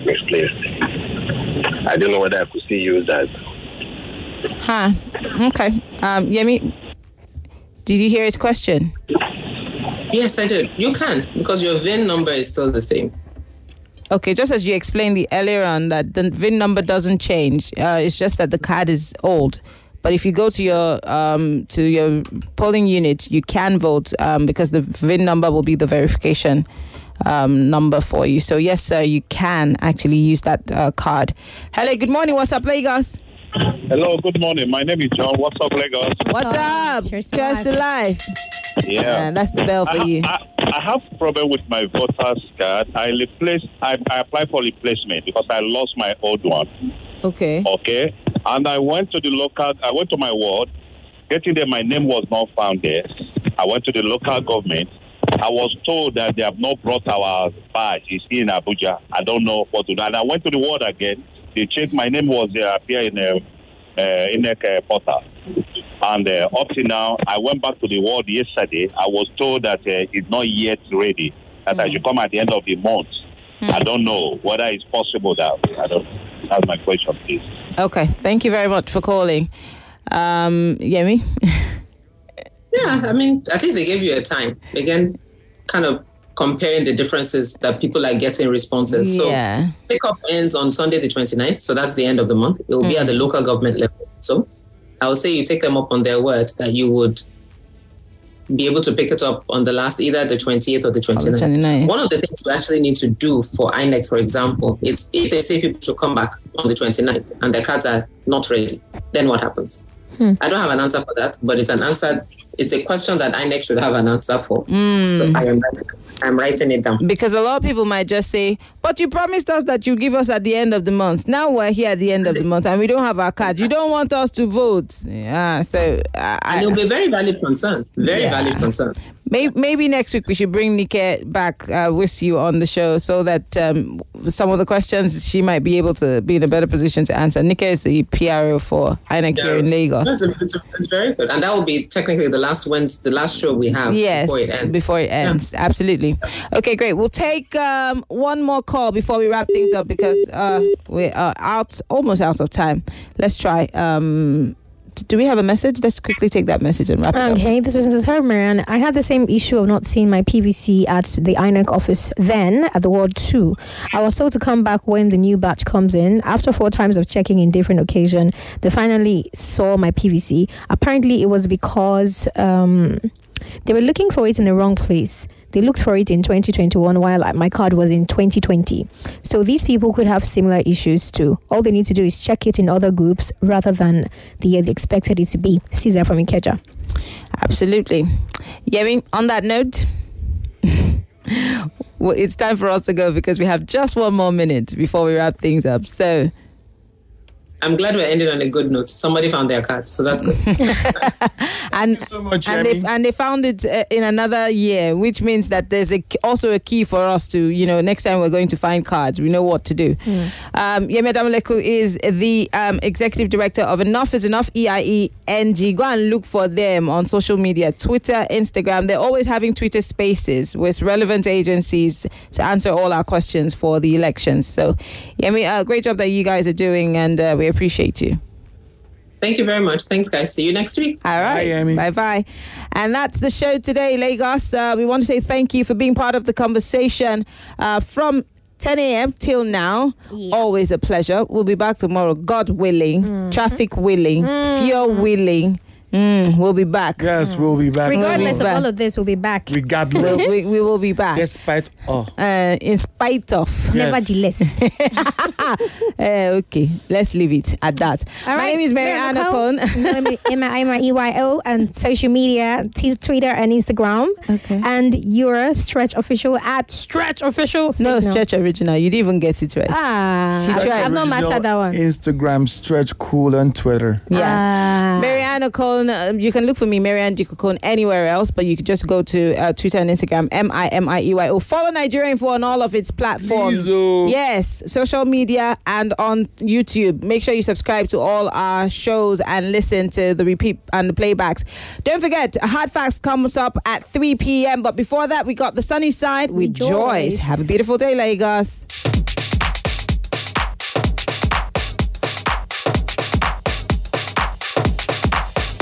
misplaced. I don't know whether I could still use that. Huh. Okay. Um, Yemi, did you hear his question? Yes, I did. You can, because your V I N number is still the same. Okay, just as you explained the earlier on that the V I N number doesn't change. Uh, it's just that the card is old. But if you go to your um, to your polling unit, you can vote um, because the V I N number will be the verification um, number for you. So yes, sir, you can actually use that uh, card. Hello, good morning. What's up, Lagos? Hello, good morning. My name is John. What's up, Lagos? What's up? Cheers to life. Yeah. yeah, that's the bell for I, you. I, I have a problem with my voter's card. I replaced. I, I applied for replacement because I lost my old one. Okay. Okay. And I went to the local. I went to my ward. Getting there, my name was not found there. I went to the local government. I was told that they have not brought our badge. It's in Abuja. I don't know what to do. And I went to the ward again. They checked. My name was there. Uh, appear in a uh, in a uh, portal. And uh, up to now, I went back to the ward yesterday. I was told that uh, it's not yet ready. That mm. I should come at the end of the month. Mm. I don't know whether it's possible that I don't. That's my question, please. Okay, thank you very much for calling, um, Yemi. Yeah, I mean, at least they gave you a time. Again, kind of comparing the differences that people are getting responses. Yeah. So pickup ends on Sunday the twenty-ninth, so that's the end of the month. It will mm. be at the local government level. So I would say you take them up on their word that you would be able to pick it up on the last, either the twentieth or the twenty-ninth. twenty-ninth. One of the things we actually need to do for I N E C, for example, is if they say people should come back on the twenty-ninth and their cards are not ready, then what happens? Hmm. I don't have an answer for that, but it's an answer. It's a question that I N E C should have an answer for. Mm. So I am, I'm writing it down. Because a lot of people might just say, but you promised us that you give us at the end of the month. Now we're here at the end of the month and we don't have our cards. You don't want us to vote. Yeah, so... Uh, and it'll be a very valid concern. Very yeah. valid concern. Maybe, maybe next week we should bring Nike back uh, with you on the show so that um, some of the questions she might be able to be in a better position to answer. Nike is the P R O for I N E C yeah. here in Lagos. It's, a, it's, a, it's very good. And that will be technically the last Wednesday, the last show we have yes, before it ends. Before it ends. Yeah. Absolutely. Okay, great. We'll take um, one more call before we wrap things up because uh, we're uh, out, almost out of time. Let's try. Um, Do we have a message? Let's quickly take that message and wrap it okay, up. Okay, this person says, "Hello, Marianne. I had the same issue of not seeing my P V C at the I N E C office then at the Ward two. I was told to come back when the new batch comes in. After four times of checking in different occasions, they finally saw my P V C. Apparently, it was because um, they were looking for it in the wrong place. They looked for it in twenty twenty-one while my card was in twenty twenty. So these people could have similar issues too. All they need to do is check it in other groups rather than the year they expected it to be." Caesar from Ikeja. Absolutely. Yemi, on that note, well, it's time for us to go because we have just one more minute before we wrap things up. So... I'm glad we're ending on a good note. Somebody found their card, so that's good. and Thank you so much, and they, and they found it uh, in another year, which means that there's a, also a key for us to, you know, next time we're going to find cards, we know what to do. Mm. Um, Yemi Adamaleku is the um, executive director of Enough is Enough, E I E N G. Go and look for them on social media, Twitter, Instagram. They're always having Twitter spaces with relevant agencies to answer all our questions for the elections. So, Yemi, uh, great job that you guys are doing, and uh, we appreciate you. Thank you very much. Thanks, guys. See you next week. All right. Bye, bye. And that's the show today, Lagos. Uh, we want to say thank you for being part of the conversation uh, from ten a.m. till now. Yeah. Always a pleasure. We'll be back tomorrow, God willing, mm-hmm. traffic willing, mm-hmm. fuel willing. Mm, we'll be back. Yes, we'll be back. Regardless We'll be of back. all of this, we'll be back. Regardless. we, we will be back. Despite all. Uh, in spite of. Nevertheless. Uh, okay, let's leave it at that. All My right. name is Mary Anna Cohn. M I M I E Y O and social media, t- Twitter and Instagram. Okay. And you're Stretch Official at Stretch Official. Say No, Stretch Original. You didn't even get it right. Ah, She tried. I've not mastered that one. Instagram, Stretch Cool on Twitter. Yeah. Ah. Marianne O'Cone, uh, you can look for me, Marianne O'Cone, anywhere else, but you could just go to uh, Twitter and Instagram, M I M I E Y O. Follow Nigeria Info on all of its platforms. Lizzo. Yes, social media and on YouTube. Make sure you subscribe to all our shows and listen to the repeat and the playbacks. Don't forget, Hard Facts comes up at three p.m. But before that, we got The Sunny Side with Joyce. Joyce. Have a beautiful day, Lagos.